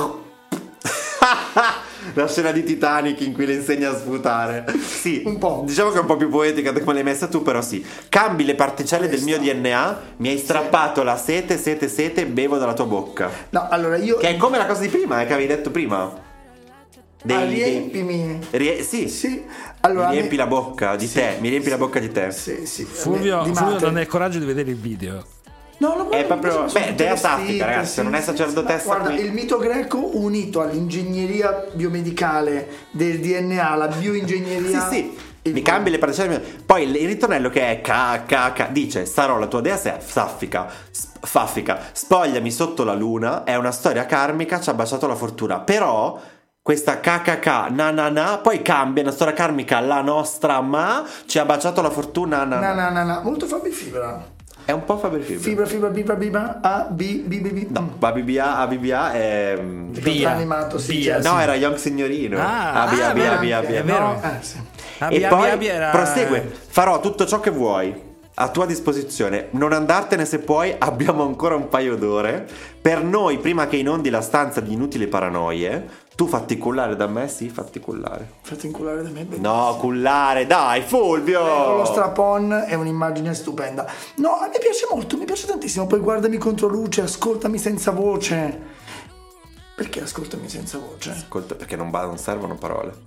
La scena di Titanic in cui le insegna a sputare. Sì, un po'. Diciamo che è un po' più poetica da come l'hai messa tu, però sì. Cambi le particelle del mio DNA, mi hai strappato la sete, bevo dalla tua bocca. No, allora io. Che è come la cosa di prima, che avevi detto prima. Riempimi. Sì. Allora, mi riempi la bocca di te. Mi riempi la bocca di te. Sì. Fulvio non ha il coraggio di vedere il video. No, è proprio Dea Saffica, ragazzi, non è sacerdotessa. Guarda, il mito greco unito all'ingegneria biomedicale del DNA, la bioingegneria. Sì. Mi cambi le particelle. Poi il ritornello che è dice: sarò la tua dea Saffica, spogliami sotto la luna, è una storia karmica, ci ha baciato la fortuna. Però questa na, poi cambia, una storia karmica, la nostra ma ci ha baciato la fortuna na. Molto Fabi Fibra. È un po' Faber Fibra. Fibra, biba, A, B. No, BBA è Bia. Animato, sì. No, era Young Signorino. Bia. È vero. E poi prosegue. Farò tutto ciò che vuoi a tua disposizione. Non andartene se puoi, abbiamo ancora un paio d'ore. Per noi, prima che inondi la stanza di inutili paranoie. Tu fatti cullare da me, sì, fatti cullare. Fatti incullare da me, bellissimo. No, cullare, dai, Fulvio! Con lo strapon è un'immagine stupenda. No, a me piace molto, mi piace tantissimo. Poi guardami contro luce, ascoltami senza voce. Perché ascoltami senza voce? Ascolta, perché non servono parole.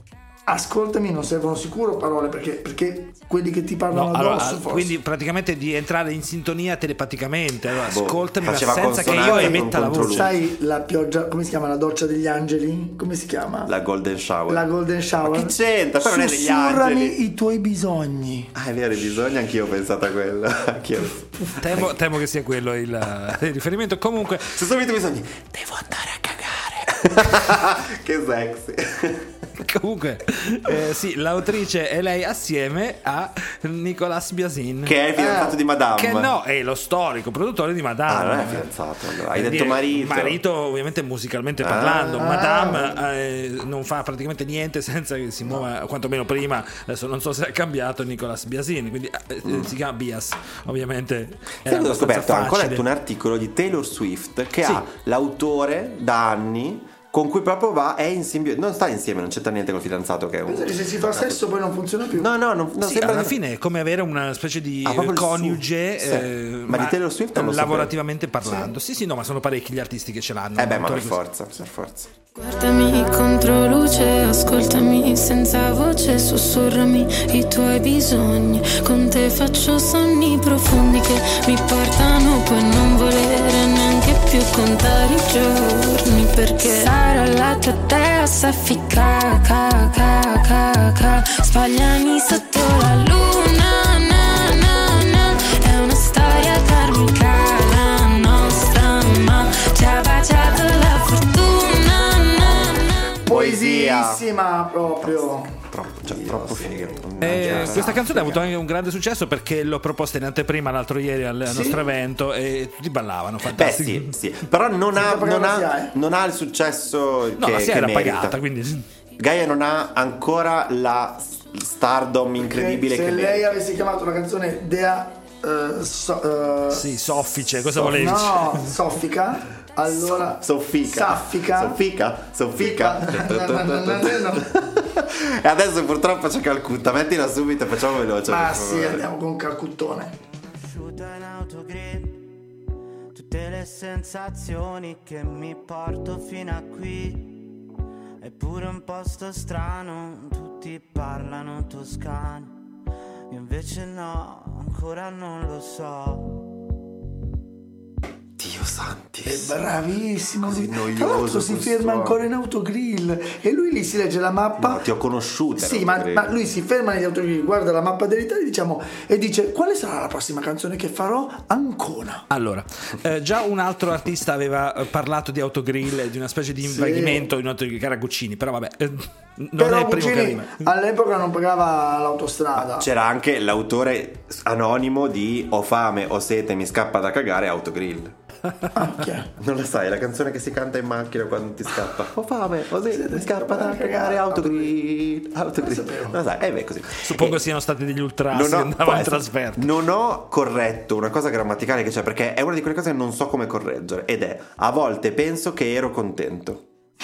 ascoltami, non servono sicuro parole perché quelli che ti parlano addosso forse. Quindi praticamente di entrare in sintonia telepaticamente. Allora, Boh, ascoltami faceva senza che io consonanti emetta la contro voce. Sai la pioggia, come si chiama, la doccia degli angeli? Come si chiama? La golden shower. La golden shower. Ma chi c'entra? Però non è degli angeli. Sussurrami i tuoi bisogni. Ah, è vero, i bisogni, anch'io ho pensato a quello. Anch'io. Temo che sia quello il riferimento. Comunque, Sussurrami i tuoi bisogni. Devo andare a cagare. Che sexy. Comunque, sì, l'autrice è lei assieme a Nicolas Biasin, Che è il fidanzato di Madame. Che no, è lo storico produttore di Madame. Ah, non è fidanzato, allora. Hai detto marito. Marito, ovviamente musicalmente parlando. Madame non fa praticamente niente senza che si muova, quantomeno prima. Adesso non so se è cambiato Nicolas Biasin, quindi si chiama Bias, ovviamente. Sai cosa ho scoperto? Ho ancora facile. letto un articolo di Taylor Swift che Sì. ha l'autore da anni con cui proprio è in simbiosi. Non sta insieme, non c'entra niente col fidanzato che è un... Se si fa sesso poi non funziona più. No, Sì, sembra alla fine è come avere una specie di proprio il coniuge, suo. Sì. Ma di Taylor Swift non lo lavorativamente parlando. Sì, no, ma sono parecchi gli artisti che ce l'hanno. beh, ma per Autori così. forza. Guardami contro luce, ascoltami senza voce, sussurrami i tuoi bisogni. Con te faccio sogni profondi che mi portano poi non volere neanche più contare i giorni, perché sarò la tua dea soffica, spagliami sotto la luna, è una storia karmica la nostra, ma ci ha baciato la fortuna. Poesissima proprio. Troppo figa. Questa canzone ha avuto anche un grande successo perché l'ho proposta in anteprima l'altro ieri al nostro evento e tutti ballavano. Beh, Fantastico. sì. Però non ha il successo No, che la SIAE era merita. pagata, quindi Gaia non ha ancora la stardom incredibile Se che lei merita. avesse chiamato la canzone Dea sì, soffice, cosa volevi? no, soffica, allora Soffica. E adesso purtroppo c'è Calcutta. Mettila subito e facciamo veloce. ma per sì, favore. andiamo con Calcuttone. Asciutta in autogrill, tutte le sensazioni che mi porto fino a qui. È pure un posto strano, tutti parlano toscano, io invece no, ancora non lo so. Dio santi. È bravissimo Così lui. noioso Tra l'altro si questo ferma suono. ancora in autogrill e lui lì si legge la mappa. No, ti ho conosciuta. Sì, ma lui si ferma negli autogrill, guarda la mappa dell'Italia, diciamo, e dice: quale sarà la prossima canzone che farò? Ancona. Allora, già un altro artista aveva parlato di autogrill e di una specie di invaghimento in un autogrill, che era Guccini, però vabbè, non Però è il primo che Guccini arriva. all'epoca non pagava l'autostrada. C'era anche l'autore anonimo di Ho fame, ho sete, mi scappa da cagare, Autogrill. Non la sai, la canzone che si canta in macchina quando ti scappa. Ho fame, ho sete, mi scappa da cagare, Autogrill. Non la sai, beh, così. Suppongo siano stati degli ultras che andavano in trasferta. Non ho corretto una cosa grammaticale che c'è, perché è una di quelle cose che non so come correggere, ed è: a volte penso che ero contento.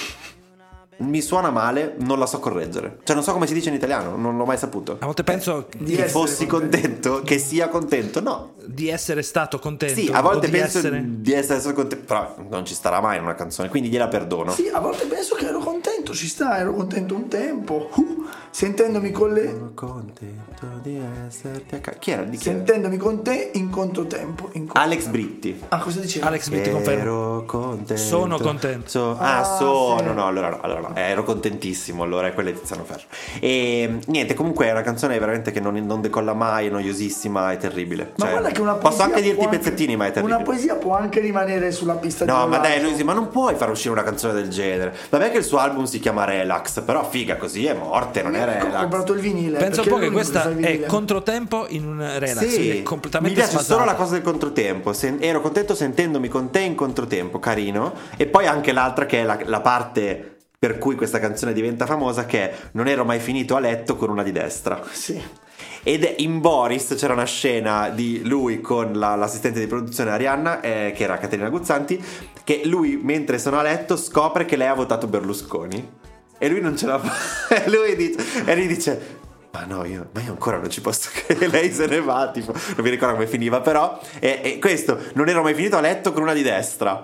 Mi suona male, non la so correggere. Cioè non so come si dice in italiano, non l'ho mai saputo. A volte penso Che fossi contento, che sia contento, no. di essere stato contento. Sì, a volte o di penso essere... di essere stato contento, però non ci starà mai in una canzone, quindi gliela perdono. Sì, a volte penso che ero contento, ci sta, ero contento un tempo. Sentendomi con le. Sono contento di esserti accanto. Chi era? Di chi era? Sentendomi con te in controtempo. Alex Britti. Ah, cosa diceva? Alex Britti, confermo. Ero contento. Sono contento. Sono. sì. No, allora no. Ero contentissimo. Allora è quella di Tiziano Ferro. E niente, comunque è una canzone veramente che non decolla mai, è noiosissima, è terribile. Ma Cioè, guarda che una posso poesia anche dirti può i pezzettini, ma è terribile. Una poesia può anche rimanere sulla pista di No, un ma dai, lato. Luisi, ma non puoi far uscire una canzone del genere. Vabbè che il suo album si chiama Relax, però figa, così è morte, non è Ho relax. comprato il vinile. Penso un perché po' che lui non questa usa il è vinile. controtempo in un relax. Sì, è completamente mi piace sfasata. solo la cosa del controtempo. Ero contento sentendomi con te in controtempo, carino. E poi anche l'altra che è la parte per cui questa canzone diventa famosa, che è non ero mai finito a letto con una di destra. Sì. Ed in Boris c'era una scena di lui con l'assistente di produzione Arianna, che era Caterina Guzzanti, che lui mentre sono a letto scopre che lei ha votato Berlusconi e lui non ce la fa. E lui dice ma io ancora non ci posso credere, lei se ne va, tipo, non mi ricordo come finiva, però e questo, non ero mai finito a letto con una di destra.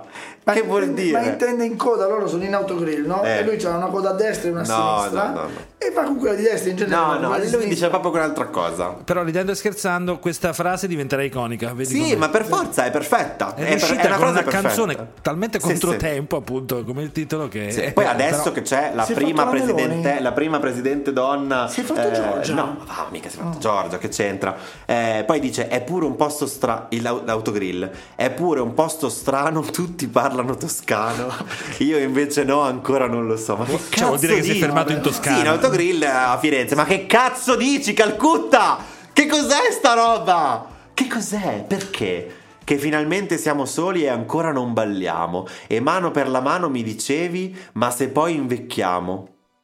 Che vuol dire? Ma intende in coda, loro sono in autogrill, no? E lui c'ha una coda a destra e una a sinistra. No. E fa con quella di destra in genere. No, lui dice proprio un'altra cosa. Però ridendo e scherzando, questa frase diventerà iconica. Vedi sì, ma per forza è perfetta. È uscita una con una perfetta. canzone talmente controtempo, appunto, come il titolo, che sì. Poi adesso però... che c'è la prima presidente donna. Si è fatto Giorgia. No, mica si è fatto Giorgia, che c'entra? Poi dice: è pure un posto strano. L'autogrill è pure un posto strano, tutti parlano toscano. Io invece no, ancora non lo so. Ma che cazzo vuol dire che si è fermato in Toscana? Sì, in autogrill a Firenze. Ma che cazzo dici, Calcutta? Che cos'è sta roba? Che cos'è? Perché? Che finalmente siamo soli e ancora non balliamo. E mano per la mano mi dicevi, ma se poi invecchiamo.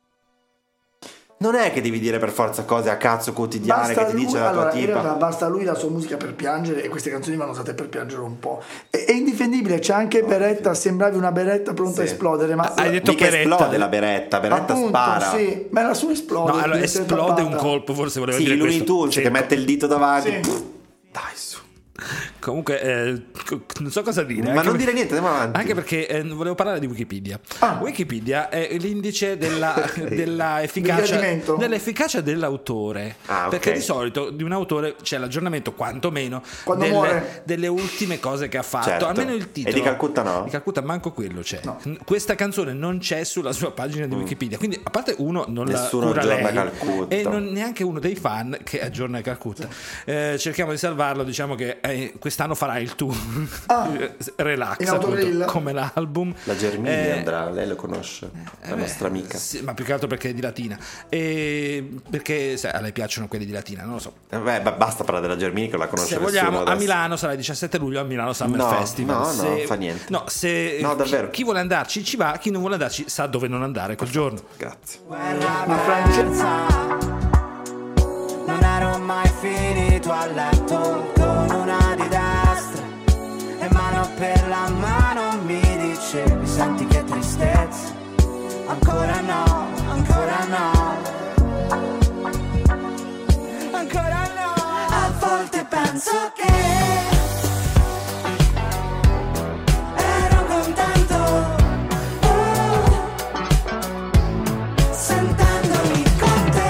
Non è che devi dire per forza cose a cazzo quotidiane che ti dice la tua tipa. In realtà basta lui la sua musica per piangere, e queste canzoni vanno usate per piangere un po'. È indifendibile, c'è anche Beretta, sembravi una beretta pronta a esplodere. Ma hai detto mica Beretta. Esplode la Beretta appunto, spara. Sì, ma la sua esplode. No, allora esplode un colpo, forse voleva dire Looney questo. Tunes che mette il dito davanti. Sì. Dai su. Comunque non so cosa dire, ma non dire niente, andiamo avanti. Anche perché volevo parlare di Wikipedia. Wikipedia è l'indice della efficacia dell'autore, okay. Perché di solito di un autore c'è l'aggiornamento quantomeno delle ultime cose che ha fatto, certo. Almeno il titolo. E di Calcutta no? Di Calcutta manco quello c'è, no. Questa canzone non c'è sulla sua pagina di Wikipedia, quindi a parte uno non nessuno la cura aggiorna lei, Calcutta, e neanche uno dei fan che aggiorna Calcutta. Cerchiamo di salvarlo, diciamo che quest'anno farà il tour Relax, appunto, come l'album. La Germini andrà, lei lo conosce, la nostra amica. Sì, ma più che altro perché è di Latina, perché a lei piacciono quelli di Latina, non lo so. Basta parlare della Germini che la conosce nessuno. Se vogliamo, adesso. a Milano sarà il 17 luglio, a Milano Summer Festival. No, fa niente. No, davvero. Chi vuole andarci ci va, chi non vuole andarci sa dove non andare quel giorno. Grazie. Ma non ero mai finito a letto con una di destra e mano per la mano mi dicevi senti che tristezza, ancora no, ancora no, ancora no. A volte penso che ero contento sentendomi con te.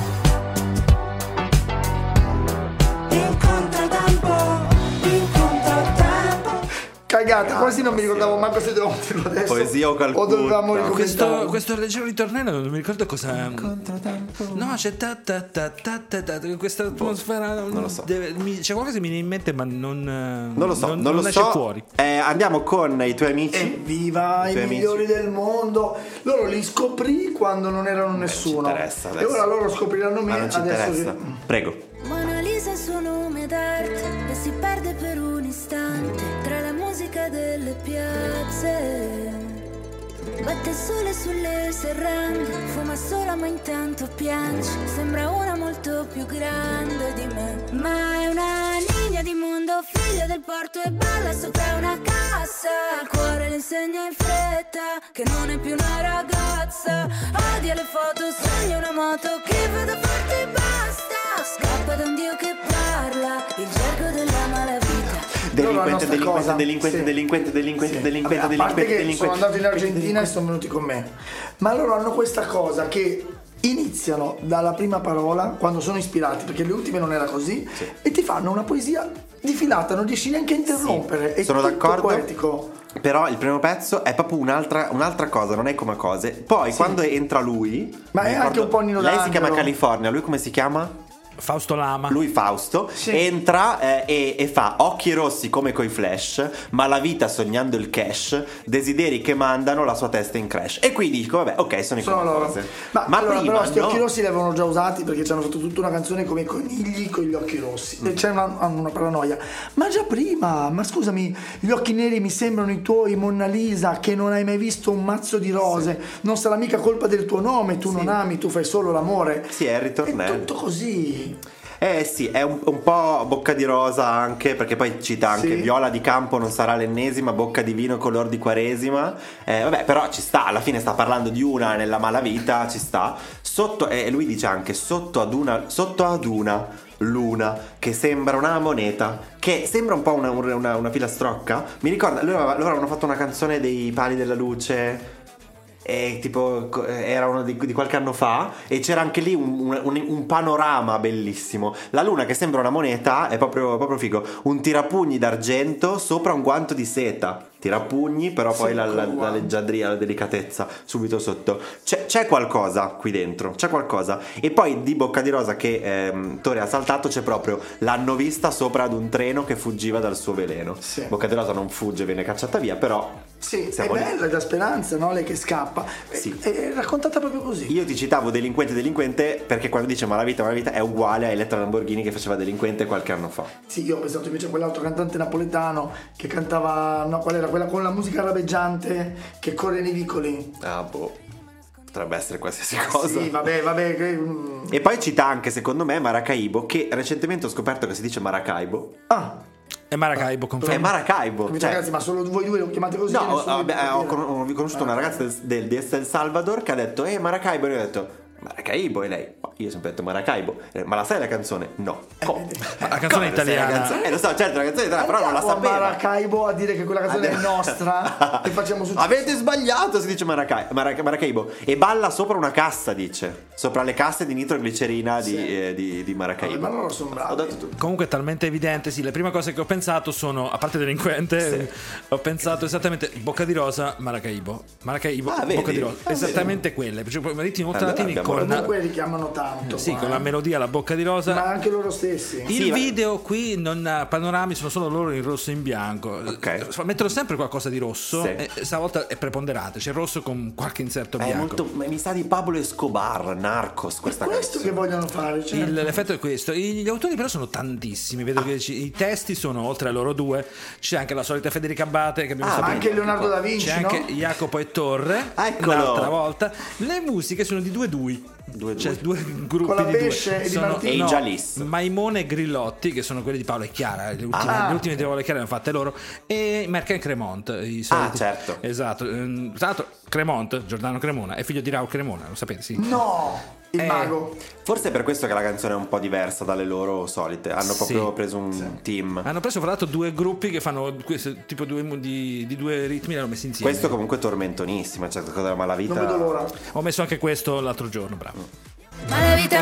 Cagata, quasi non mi ricordavo manco se dovevo dirlo adesso. Poesia o Calcutta. O dovevamo ricominciare. Questo leggero ritornello non mi ricordo cosa. No, c'è questa atmosfera. Non lo so. C'è qualcosa che mi viene in mente, ma non lo so. Non lo esce so. fuori. Andiamo con i tuoi amici. Evviva, i migliori del mondo. Loro li scoprì quando non erano nessuno. Non ci interessa adesso. E ora loro scopriranno me. Non ci interessa. Prego. Mona Lisa è suo nome d'arte e si perde per un istante tra la musica delle piazze. Batte il sole sulle serrande, fuma sola ma intanto piange. Sembra una molto più grande di me, ma è una linea di mondo, figlia del porto e balla sopra una cassa. Il cuore le insegna in fretta che non è più una ragazza. Odia le foto, sogna una moto che vada forte e basta. Scappa da un dio che parla, il gergo della malavita. Delinquente. A parte che sono andato in Argentina e sono venuti con me. Ma loro hanno questa cosa che iniziano dalla prima parola quando sono ispirati, perché le ultime non era così, e ti fanno una poesia difilata, non riesci neanche a interrompere. È sono tutto d'accordo. poetico. Però il primo pezzo è proprio un'altra cosa, non è come cose. Poi quando entra lui, ma è anche un po' Nino lei D'Angelo. si chiama California, lui come si chiama? Fausto Lama. Lui Fausto entra e fa occhi rossi come coi flash, ma la vita sognando il cash, desideri che mandano la sua testa in crash. E qui dico vabbè, ok, sono cose. Ma allora, prima però sti occhi rossi li avevano già usati, perché ci hanno fatto tutta una canzone come i conigli con gli occhi rossi. E c'è una paranoia. Ma già prima, ma scusami, gli occhi neri mi sembrano i tuoi, Mona Lisa, che non hai mai visto un mazzo di rose. Non sarà mica colpa del tuo nome, tu non ami, tu fai solo l'amore. Sì, è il ritornello. È tutto così. Sì, è un po' bocca di rosa anche, perché poi cita anche viola di campo non sarà l'ennesima, bocca di vino color di quaresima. Vabbè, però ci sta, alla fine sta parlando di una nella malavita, ci sta. sotto, e lui dice anche sotto ad una luna che sembra una moneta, che sembra un po' una filastrocca. Mi ricorda, loro avevano fatto una canzone dei Pali della Luce, e tipo era uno di qualche anno fa, e c'era anche lì un panorama bellissimo. La luna che sembra una moneta è proprio figo. Un tirapugni d'argento sopra un guanto di seta. Tirapugni, però poi la leggiadria, la delicatezza subito sotto. C'è qualcosa qui dentro, c'è qualcosa. E poi di Bocca di Rosa che Tore ha saltato c'è proprio l'hanno vista sopra ad un treno che fuggiva dal suo veleno. Sì. Bocca di Rosa non fugge, viene cacciata via, però sì, è bella, è da speranza, no? Lei che scappa. Sì. È raccontata proprio così. Io ti citavo Delinquente perché quando dice Malavita è uguale a Elettra Lamborghini che faceva Delinquente qualche anno fa. Sì, io ho pensato invece a quell'altro cantante napoletano che cantava, no, qual era quella con la musica rabeggiante che corre nei vicoli? Ah, boh. Potrebbe essere qualsiasi cosa. Sì, vabbè. E poi cita anche, secondo me, Maracaibo, che recentemente ho scoperto che si dice Maracaibo. Ah. È Maracaibo, confermo. È Maracaibo. Cioè, ragazzi, ma solo voi due lo chiamate così? No, ho conosciuto una ragazza del El Salvador che ha detto Maracaibo, e io ho detto Maracaibo, e lei, io ho sempre detto Maracaibo, ma la sai la canzone? No. Ma la canzone italiana. Lo so, certo, la canzone italiana, però non la sapeva. Maracaibo a dire che quella canzone è nostra e facciamo successo. Avete sbagliato, si dice Maracaibo. E balla sopra una cassa, dice. Sopra le casse di nitroglicerina di Maracaibo. Ma loro sono bravi. Ho detto tutto. Comunque è talmente evidente, sì, le prime cose che ho pensato sono, a parte Delinquente, ho pensato esattamente Bocca di Rosa, Maracaibo, Bocca di Rosa, esattamente quelle. Cioè, ritmi molto latini comunque richiamano tanto. Sì, con la melodia, la Bocca di Rosa. Ma anche loro stessi. Il video qui non ha panorami, sono solo loro in rosso e in bianco. Okay. Mettono sempre qualcosa di rosso, sì. E stavolta è preponderante. C'è il rosso con qualche inserto bianco. Mi sa di Pablo Escobar, Narcos, questa cosa. Questo che vogliono fare. Certo. L'effetto è questo. Gli autori però sono tantissimi. Vedo che i testi sono, oltre a loro due, c'è anche la solita Federica Abbate che abbiamo ma anche Leonardo da Vinci, c'è anche Jacopo e Torre. Eccolo. L'altra volta. Le musiche sono di due. Cioè due gruppi con la di Pesce e di Martino. Angelis, Maimone e Grillotti, che sono quelli di Paolo e Chiara. Le ultime di Paolo e Chiara le hanno fatte loro. E Mercken Cremont, i soliti. Certo. Esatto. Tra l'altro Cremont, Giordano Cremona, è figlio di Raul Cremona, lo sapete? Sì. No, il mago. Forse è per questo che la canzone è un po' diversa dalle loro solite. Hanno proprio preso un team. Hanno preso fra l'altro due gruppi che fanno questo tipo di due ritmi, li hanno messi insieme. Questo comunque è tormentonissima, certo, cosa della Malavita. Non vedo l'ora. Ho messo anche questo l'altro giorno, bravo. Malavita,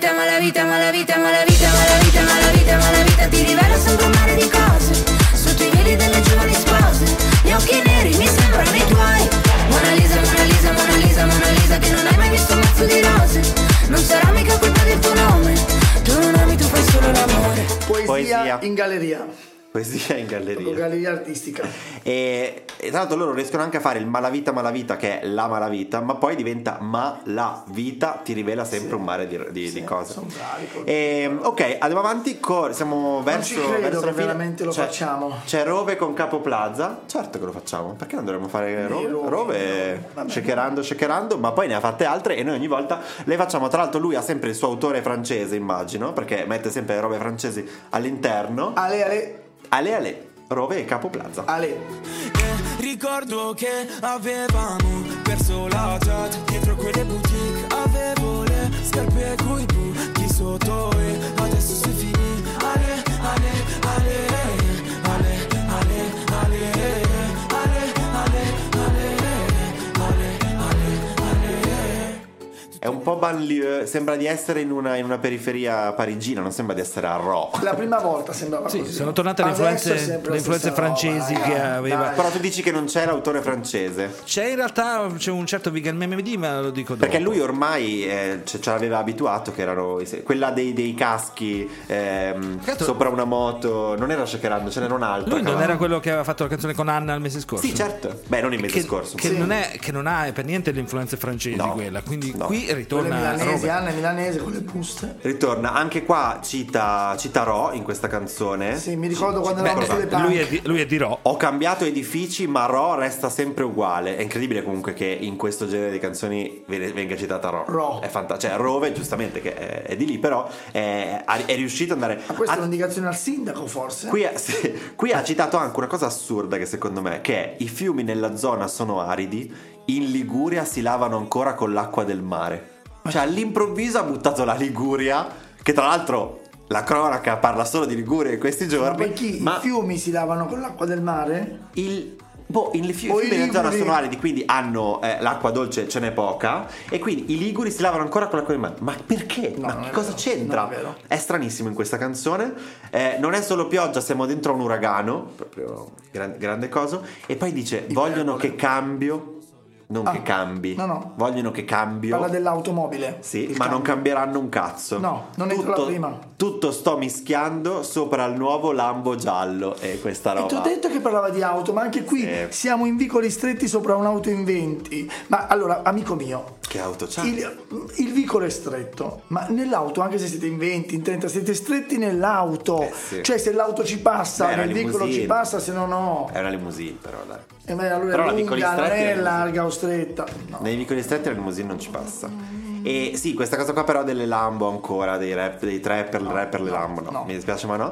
ti rivela sempre un mare di cose sotto i veli delle giovani spose. Gli occhi neri mi sembrano i tuoi. Mona Lisa, che non hai mai visto un mazzo di rose. Non sarà mica colpa del tuo nome. Tu non ami, tu fai solo l'amore. Poesia in galleria. Poesia in galleria. Galleria artistica. E tra l'altro loro riescono anche a fare il Malavita, che è la malavita, ma poi diventa Malavita, ti rivela sempre un mare di cose. Sono bravi. Ok, andiamo avanti. Siamo verso che la fine. veramente lo facciamo. C'è Rove con Capo Plaza. Certo che lo facciamo. Perché non dovremmo fare Rove shakerando, ma poi ne ha fatte altre e noi ogni volta le facciamo. Tra l'altro lui ha sempre il suo autore francese, immagino, perché mette sempre robe francesi all'interno. Ale, Rove e Capo Plaza. Ale. Ricordo che avevamo perso la jet dietro quelle boutique. Avevo le scarpe coi buchi sotto e adesso si finì. Ale. È un po' banlieue, sembra di essere in una periferia parigina, non sembra di essere a Rho. La prima volta sembrava sì, così. Sono tornate le influenze francesi che aveva. Però tu dici che non c'è l'autore francese. C'è in realtà un certo Vigel Memedi, ma lo dico dopo. Perché lui ormai ce l'aveva abituato, che erano quella dei caschi sopra una moto, non era shakerando, ce n'era un'altra. Lui non era quello che aveva fatto la canzone con Anna il mese scorso? Sì, certo. Beh, non il mese scorso. Che non ha per niente le influenze francesi, quella. Quindi qui ritorna milanesi, Anna è milanese con le buste. Ritorna anche qua, cita Rho in questa canzone. Sì, mi ricordo quando eravamo sulle panche. Lui è di Rho. Ho cambiato edifici, ma Rho resta sempre uguale. È incredibile comunque che in questo genere di canzoni venga citata Rho. È fantastico. Cioè Rove, giustamente, che è di lì, però è riuscito ad andare. Ma questa è un'indicazione al sindaco, forse? Qui ha citato anche una cosa assurda, che secondo me, che è: i fiumi nella zona sono aridi, in Liguria si lavano ancora con l'acqua del mare. Cioè all'improvviso ha buttato la Liguria, che tra l'altro la cronaca parla solo di Liguria in questi giorni. I fiumi si lavano con l'acqua del mare? I fiumi della zona sono aridi, quindi hanno l'acqua dolce, ce n'è poca, e quindi i liguri si lavano ancora con l'acqua del mare. Ma perché? Ma che cosa c'entra? È stranissimo in questa canzone. Non è solo pioggia, siamo dentro a un uragano, proprio grande cosa. E poi dice: vogliono che cambio. Non che cambi, no. Vogliono che cambio. Parla dell'automobile. Sì, ma non cambieranno un cazzo. No, non entro la prima. Tutto sto mischiando sopra il nuovo Lambo giallo e questa roba. E ti ho detto che parlava di auto, ma anche qui siamo in vicoli stretti sopra un'auto in 20. Ma allora, amico mio, che auto c'ha? Il vicolo è stretto, ma nell'auto, anche se siete in 20, in 30, siete stretti nell'auto. Sì. Cioè, se l'auto ci passa, nel vicolo ci passa, se no no. È una limousine, però dai. Allora però è lunga, non è larga o stretta. No. Nei vicoli stretti la limousine non ci passa. E sì, questa cosa qua però delle Lambo ancora, dei trapper, le Lambo, no, mi dispiace ma no.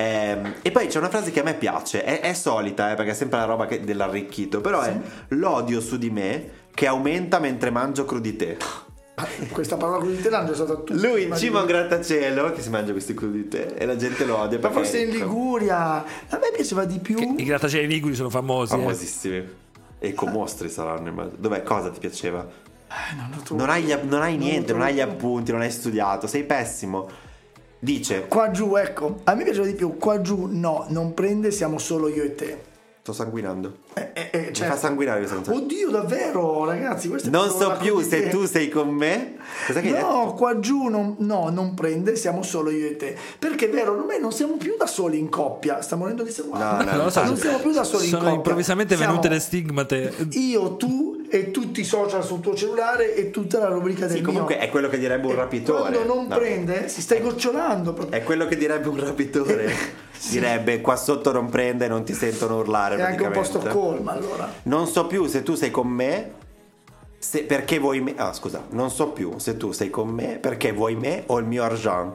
E poi c'è una frase che a me piace, è solita, perché è sempre la roba dell'arricchito, però è: l'odio su di me che aumenta mentre mangio crudité. Questa parola crudité l'hanno usata tutti. Lui in cima a un grattacielo che si mangia questi crudité e la gente lo odia. Ma forse in Liguria a me piaceva di più. I grattacieli liguri sono famosi. Famosissimi. E con mostri saranno. Dov'è? Cosa ti piaceva? Non hai niente, non hai gli appunti, non hai studiato, sei pessimo. Dice: qua giù, ecco, a me piaceva di più. Qua giù no, non prende, siamo solo io e te. Sto sanguinando. Certo. Mi fa sanguinare questa canzone. Oddio, davvero, ragazzi, non so più se tu sei con me. Cos'è che hai detto? No, qua giù non prende, siamo solo io e te. Perché è vero, noi non siamo più da soli in coppia. Sta morendo di seguito. Non siamo più da soli in coppia. Sono improvvisamente venute le stigmate. Io, tu e tutti i social sul tuo cellulare e tutta la rubrica del comunque è quello che direbbe un rapitore. Quando non prende, si stai gocciolando proprio. È quello che direbbe un rapitore. Direbbe: qua sotto non prende, non ti sentono urlare. È anche un po' Stoccolma, allora. Non so più se tu sei con me, perché vuoi me. Scusa, non so più se tu sei con me perché vuoi me o il mio argent.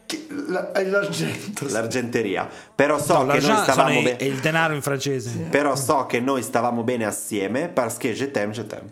L'argento. L'argenteria. Però so che noi stavamo bene. È il denaro in francese. Sì. Però so che noi stavamo bene assieme perché je t'aime.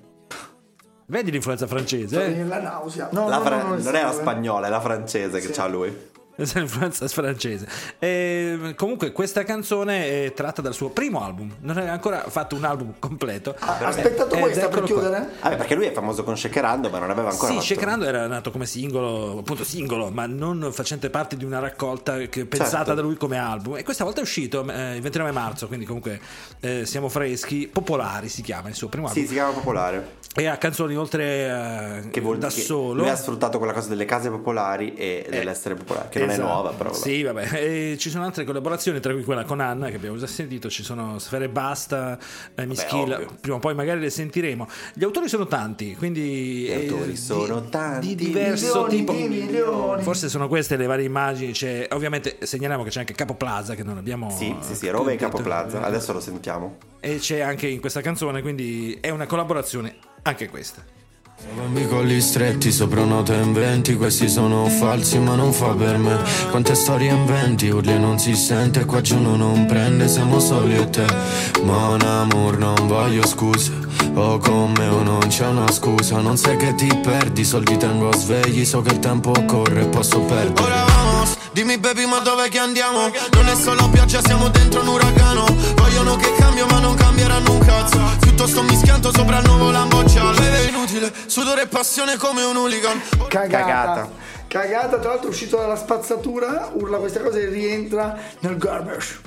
Vedi l'influenza francese? La nausea. Non è la spagnola, è la francese che c'ha lui. L'influenza francese. Comunque questa canzone è tratta dal suo primo album. Non aveva ancora fatto un album completo. Ha aspettato questa per chiudere? Perché lui è famoso con Shakerando, ma non aveva ancora fatto. Shakerando era nato come singolo, appunto singolo, ma non facente parte di una raccolta pensata da lui come album. E questa volta è uscito il 29 marzo, quindi comunque siamo freschi. Popolari si chiama il suo primo album. Sì, si chiama Popolare. E ha canzoni oltre solo. Lui ha sfruttato quella cosa delle case popolari e dell'essere popolare, che non è nuova, però. Sì, vabbè. E ci sono altre collaborazioni, tra cui quella con Anna che abbiamo già sentito. Ci sono Sfere Basta, Mischil. Prima o poi magari le sentiremo. Gli autori sono tanti, quindi gli autori sono tanti, di diverso tipo. Milioni. Forse sono queste le varie immagini. Ovviamente segnaliamo che c'è anche Capo Plaza che non abbiamo. Sì, Rove e Capo Plaza. Adesso lo sentiamo. E c'è anche in questa canzone, quindi è una collaborazione anche questa. Siamo con gli stretti sopra un'auto in 20. Questi sono falsi ma non fa per me. Quante storie inventi, urli e non si sente. Qua giù non prende, siamo soli io e te. Mon amour, non voglio scuse. O con me o non c'è una scusa. Non sai che ti perdi, soldi tengo svegli. So che il tempo corre e posso perdere. Ora vamos, dimmi baby ma dov'è che andiamo? Non è solo pioggia, siamo dentro un uragano. Vogliono che cambio ma non cambieranno un cazzo. Tutto sto mischiando sopra il nuovo Lambo giallo. È inutile, sudore e passione come un hooligan. Cagata, tra l'altro è uscito dalla spazzatura, urla questa cosa e rientra nel garbage.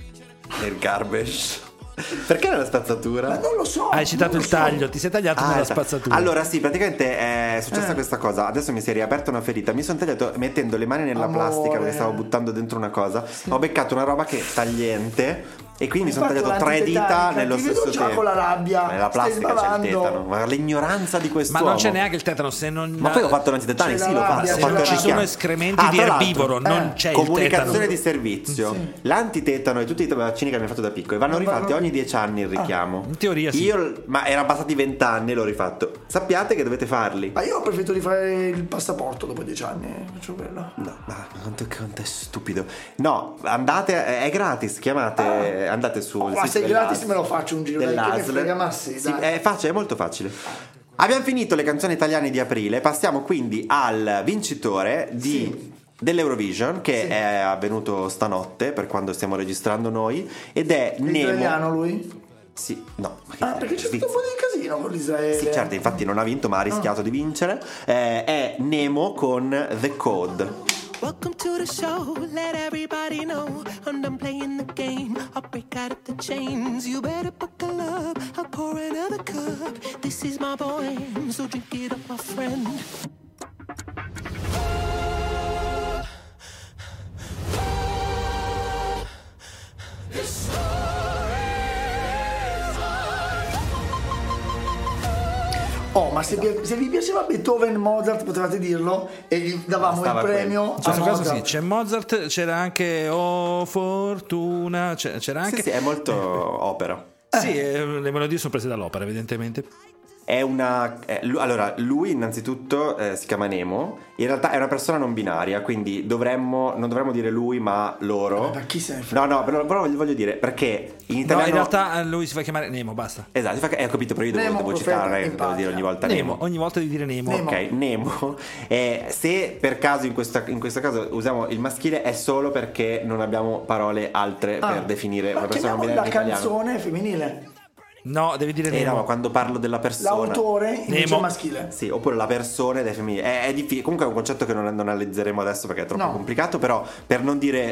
Perché nella spazzatura? Ma non lo so. Hai citato il taglio, ti sei tagliato nella spazzatura. Allora sì, praticamente è successa questa cosa. Adesso mi si è riaperta una ferita. Mi sono tagliato mettendo le mani nella plastica perché stavo buttando dentro una cosa. Ho beccato una roba che tagliente e quindi mi sono tagliato 3 dita nello stesso tempo. Con la rabbia. Nella plastica c'è il tetano. Ma l'ignoranza di quest'uomo. Ma non c'è neanche il tetano se non. Ma poi ho fatto l'antitetanico, sì, l'ho fatto. Se non ci sono escrementi di erbivoro, non c'è il tetano. Comunicazione di servizio. L'antitetano e tutti i vaccini che abbiamo fatto da piccoli vanno rifatti ogni 10 anni il richiamo. In teoria sì. Ma erano passati 20 anni e l'ho rifatto. Sappiate che dovete farli. Ma io ho preferito rifare il passaporto dopo 10 anni. Faccio quello. No, ma quanto è stupido. No, andate, è gratis, chiamate. Andate su. Ma se è gratis me lo faccio un giro dell'ASL. dai, che me frega, ma sì, è facile, è molto facile. Abbiamo finito le canzoni italiane di aprile, passiamo quindi al vincitore dell'Eurovision, che è avvenuto stanotte per quando stiamo registrando noi, ed è Nemo. Italiano lui? Sì, no. Perché c'è stato un po' di casino con l'Israele. Sì, certo, infatti non ha vinto ma ha rischiato di vincere. È Nemo con The Code. Welcome to the show, let everybody know I'm done playing the game, I'll break out of the chains. You better buckle up, I'll pour another cup. This is my poem, so drink it up, my friend. Ma se vi piaceva Beethoven, Mozart, potevate dirlo e gli davamo il premio. In questo caso sì, c'è Mozart, c'era anche Oh Fortuna, c'era anche. Sì, è molto opera. Sì, le melodie sono prese dall'opera, evidentemente. È allora, lui innanzitutto si chiama Nemo. In realtà è una persona non binaria, quindi non dovremmo dire lui ma loro. Ma chi sei? No, però voglio dire, perché in italiano... No, in realtà lui si fa chiamare Nemo, basta. Esatto, ho capito, però io devo citare, devo dire ogni volta Nemo. Ogni volta di dire Nemo. Ok, Nemo. Se per caso in questo caso usiamo il maschile è solo perché non abbiamo parole altre per definire una persona non binaria in italiano. La canzone è femminile. No, devi dire Nemo. No, quando parlo della persona. L'autore invece è maschile. Sì, oppure la persona ed è femminile. È difficile. Comunque è un concetto che non analizzeremo adesso perché è troppo complicato. Però per non dire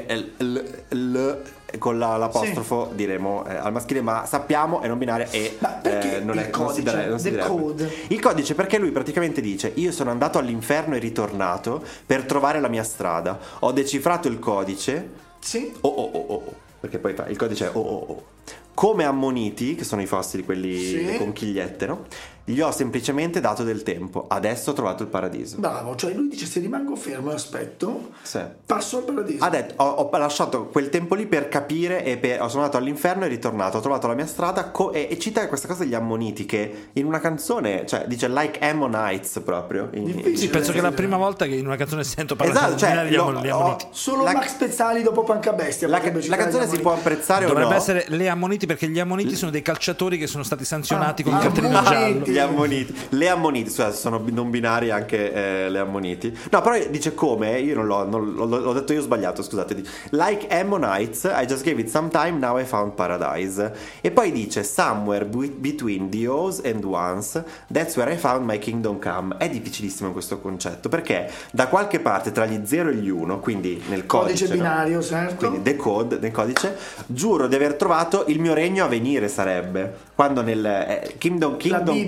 con l'apostrofo diremo al maschile, ma sappiamo è non binaria e non è code. Il codice, perché lui praticamente dice: io sono andato all'inferno e ritornato per trovare la mia strada. Ho decifrato il codice. Sì. Perché poi il codice è come ammoniti, che sono i fossili, quelli le conchigliette, no? Gli ho semplicemente dato del tempo. Adesso ho trovato il paradiso. Bravo, cioè lui dice: se rimango fermo e aspetto, passo al paradiso. Ha detto: ho lasciato quel tempo lì per capire sono andato all'inferno e ritornato, ho trovato la mia strada e cita questa cosa degli ammoniti che in una canzone, cioè dice like Ammonites proprio. Sì, penso che è la prima volta che in una canzone sento parlare di ammoniti. Solo Max Pezzali dopo Pancabestia. La canzone si può apprezzare o no? Dovrebbe essere le ammoniti, perché gli ammoniti sono dei calciatori che sono stati sanzionati con il cartellino giallo. Le ammoniti, sono non binari anche le ammoniti. No, però dice come, io l'ho detto io sbagliato, scusate. Like Ammonites, I just gave it some time, now I found paradise. E poi dice somewhere between the O's and ones, that's where I found my kingdom come. È difficilissimo questo concetto, perché da qualche parte tra gli 0 e gli 1, quindi nel codice binario, certo. Quindi the code, nel codice, giuro di aver trovato il mio regno a venire, sarebbe. Quando nel Kingdom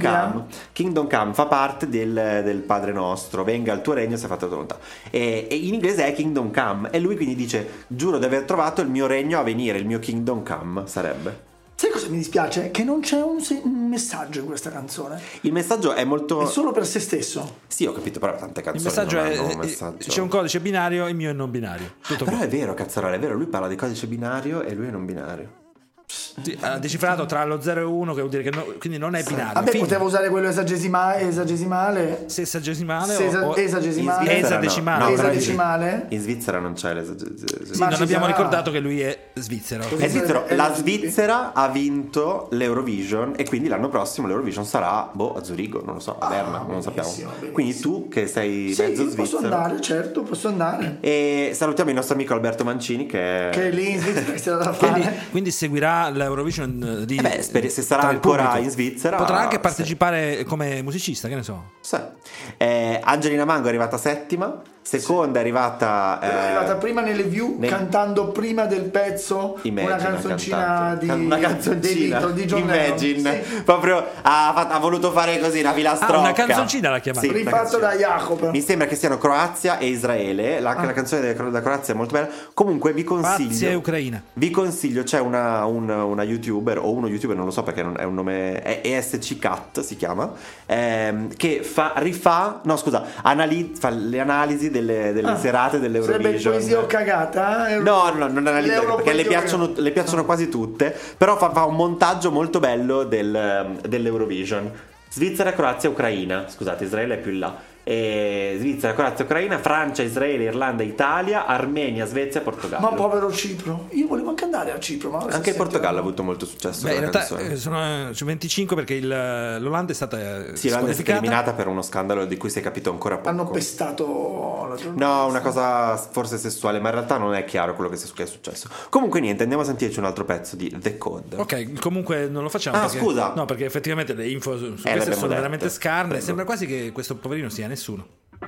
Come fa parte del Padre Nostro, venga il tuo regno, sia fatta la tua volontà. E in inglese è Kingdom Come, e lui quindi dice: giuro di aver trovato il mio regno a venire, il mio Kingdom Come, sarebbe. Sai cosa mi dispiace? Che non c'è un messaggio in questa canzone. Il messaggio è molto... È solo per se stesso. Sì, ho capito, però tante canzoni il messaggio non è hanno un messaggio. C'è un codice binario, il mio è non binario. Però è vero, cazzarola, è vero, lui parla di codice binario e lui è non binario. Ha decifrato tra lo 0 e 1, che vuol dire che quindi non è binario. Vabbè, poteva usare quello esagesimale. Sessagesimale esagesimale. Esadecimale. In Svizzera non c'è l'esagesimale. Sì, non abbiamo ricordato che lui è svizzero. È svizzero. La Svizzera ha vinto l'Eurovision e quindi l'anno prossimo l'Eurovision sarà a Zurigo, non lo so, a Berna, non lo sappiamo. Benissimo. Quindi tu che sei mezzo svizzero, posso andare, certo, posso andare. E salutiamo il nostro amico Alberto Mancini che è lì in Svizzera, che da fare. Quindi seguirà l'Eurovision di se sarà ancora in Svizzera potrà anche partecipare come musicista, che ne so. Angelina Mango è arrivata settima. Seconda è arrivata prima nelle view, cantando prima del pezzo una canzoncina di John Imagine. Proprio ha voluto fare così una filastrocca. Una canzoncina l'ha chiamata. Rifatto da Jacob. Mi sembra che siano Croazia e Israele. La canzone della Croazia è molto bella. Comunque vi consiglio. Croazia e Ucraina. Vi consiglio, c'è una YouTuber o uno YouTuber, non lo so perché è un nome, è ESC Cat si chiama, che fa le analisi delle serate dell'Eurovision. Sarebbe poesia o cagata? No, non analizza perché le piacciono quasi tutte, però fa un montaggio molto bello dell'Eurovision. Svizzera, Croazia, Ucraina, scusate, Israele è più in là. Svizzera, Croazia, Ucraina, Francia, Israele, Irlanda, Italia, Armenia, Svezia, Portogallo. Ma povero Cipro, io volevo anche andare a Cipro, ma anche il Portogallo ha avuto molto successo. Beh, in realtà sono 25 perché l'Olanda è stata l'Olanda è stata eliminata per uno scandalo di cui si è capito ancora poco. Hanno pestato la giornata. No, una cosa forse sessuale, ma in realtà non è chiaro quello che è successo. Comunque niente, andiamo a sentirci un altro pezzo di The Code. Ok, comunque non lo facciamo perché, scusa. No, perché effettivamente le info su queste sono veramente scarne. Prego. Sembra quasi che questo poverino sia nessuno.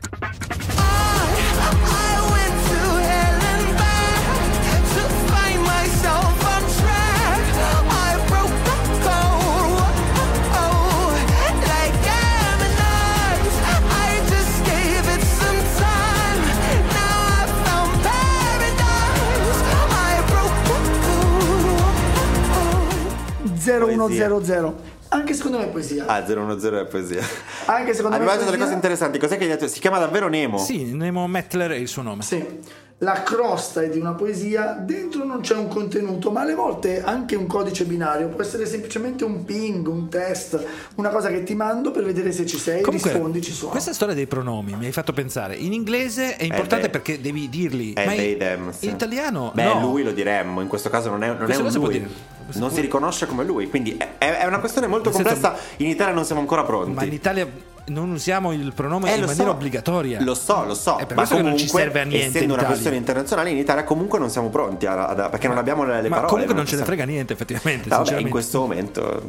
Poesia. 0100. Anche secondo me è poesia. 010 è poesia. Anche secondo me è poesia. delle cose interessanti. Cos'è che hai detto? Si chiama davvero Nemo? Sì, Nemo Mettler è il suo nome. Sì. La crosta è di una poesia, dentro non c'è un contenuto, ma alle volte anche un codice binario può essere semplicemente un ping, un test, una cosa che ti mando per vedere se ci sei. Comunque, rispondi, ci sono. Questa storia dei pronomi mi hai fatto pensare. In inglese è importante perché devi dirli. Ma them, sì. In italiano no. Lui lo diremmo, in questo caso non è un lui. Non si riconosce come lui, quindi è una questione molto complessa. In Italia non siamo ancora pronti. Ma in Italia non usiamo il pronome in maniera obbligatoria. Lo so. Per ma questo comunque, che non ci serve a niente. Essendo una questione internazionale, in Italia comunque non siamo pronti perché non abbiamo le parole. Ma comunque non ce ne frega niente, effettivamente. Vabbè, in questo momento.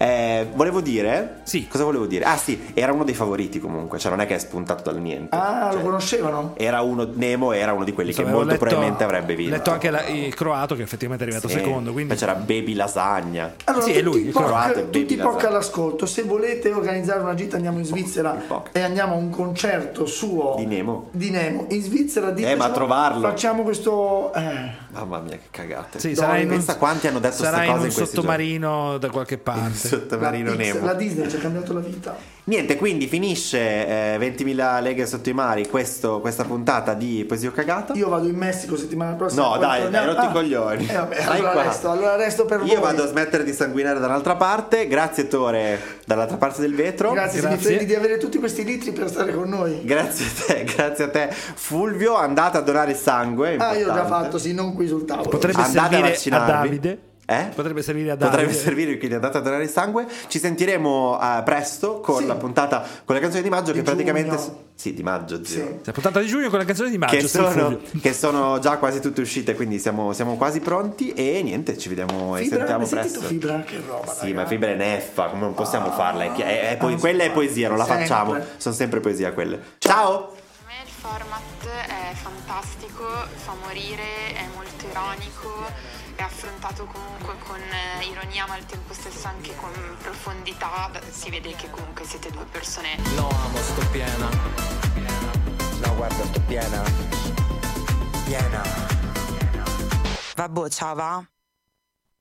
Volevo dire. Sì. Cosa volevo dire? Ah, sì, era uno dei favoriti comunque. Cioè, non è che è spuntato dal niente. Lo conoscevano? Nemo era uno di quelli che molto probabilmente avrebbe vinto. Ho letto anche il croato che effettivamente è arrivato secondo. Quindi... Poi c'era Baby Lasagna. Allora, sì, è lui. Tutti i POC all'ascolto. Se volete organizzare una gita, andiamo in Svizzera e andiamo a un concerto suo di Nemo in Svizzera. Ma a trovarlo facciamo questo. Mamma mia, che cagate. Sì, pensa quanti hanno detto queste cose in questi sottomarino da qualche parte. Sottomarino Nemo. La Disney ci ha cambiato la vita. Niente, quindi finisce 20.000 leghe sotto i mari questa puntata di Poesia Cagata. Io vado in Messico settimana prossima. No, dai, rotti i coglioni. Allora resto per voi. Io vado a smettere di sanguinare dall'altra parte. Grazie Tore, dall'altra parte del vetro. Grazie di avere tutti questi litri per stare con noi. Grazie a te Fulvio, andate a donare sangue. Io ho già fatto, sì, non qui sul tavolo. Potrebbe servire a Davide. Potrebbe servire a Davide. Potrebbe servire, quindi andate a donare il sangue. Ci sentiremo presto con la puntata, con la canzone di maggio che praticamente sì, di maggio, zio. Sì. La puntata di giugno con la canzone di maggio che sono già quasi tutte usquite, quindi siamo quasi pronti e niente, ci vediamo e sentiamo presto. Fibra, che roba. Sì, ma Fibra è neffa, come non possiamo farla? Quella è poesia, non la facciamo. Sono sempre poesia quelle. Ciao! Per me il format è fantastico, fa morire, è molto ironico. È affrontato comunque con ironia ma al tempo stesso anche con profondità. Si vede che comunque siete due persone. No amo, sto piena. No guarda, sto piena. Vabbè, ciao va.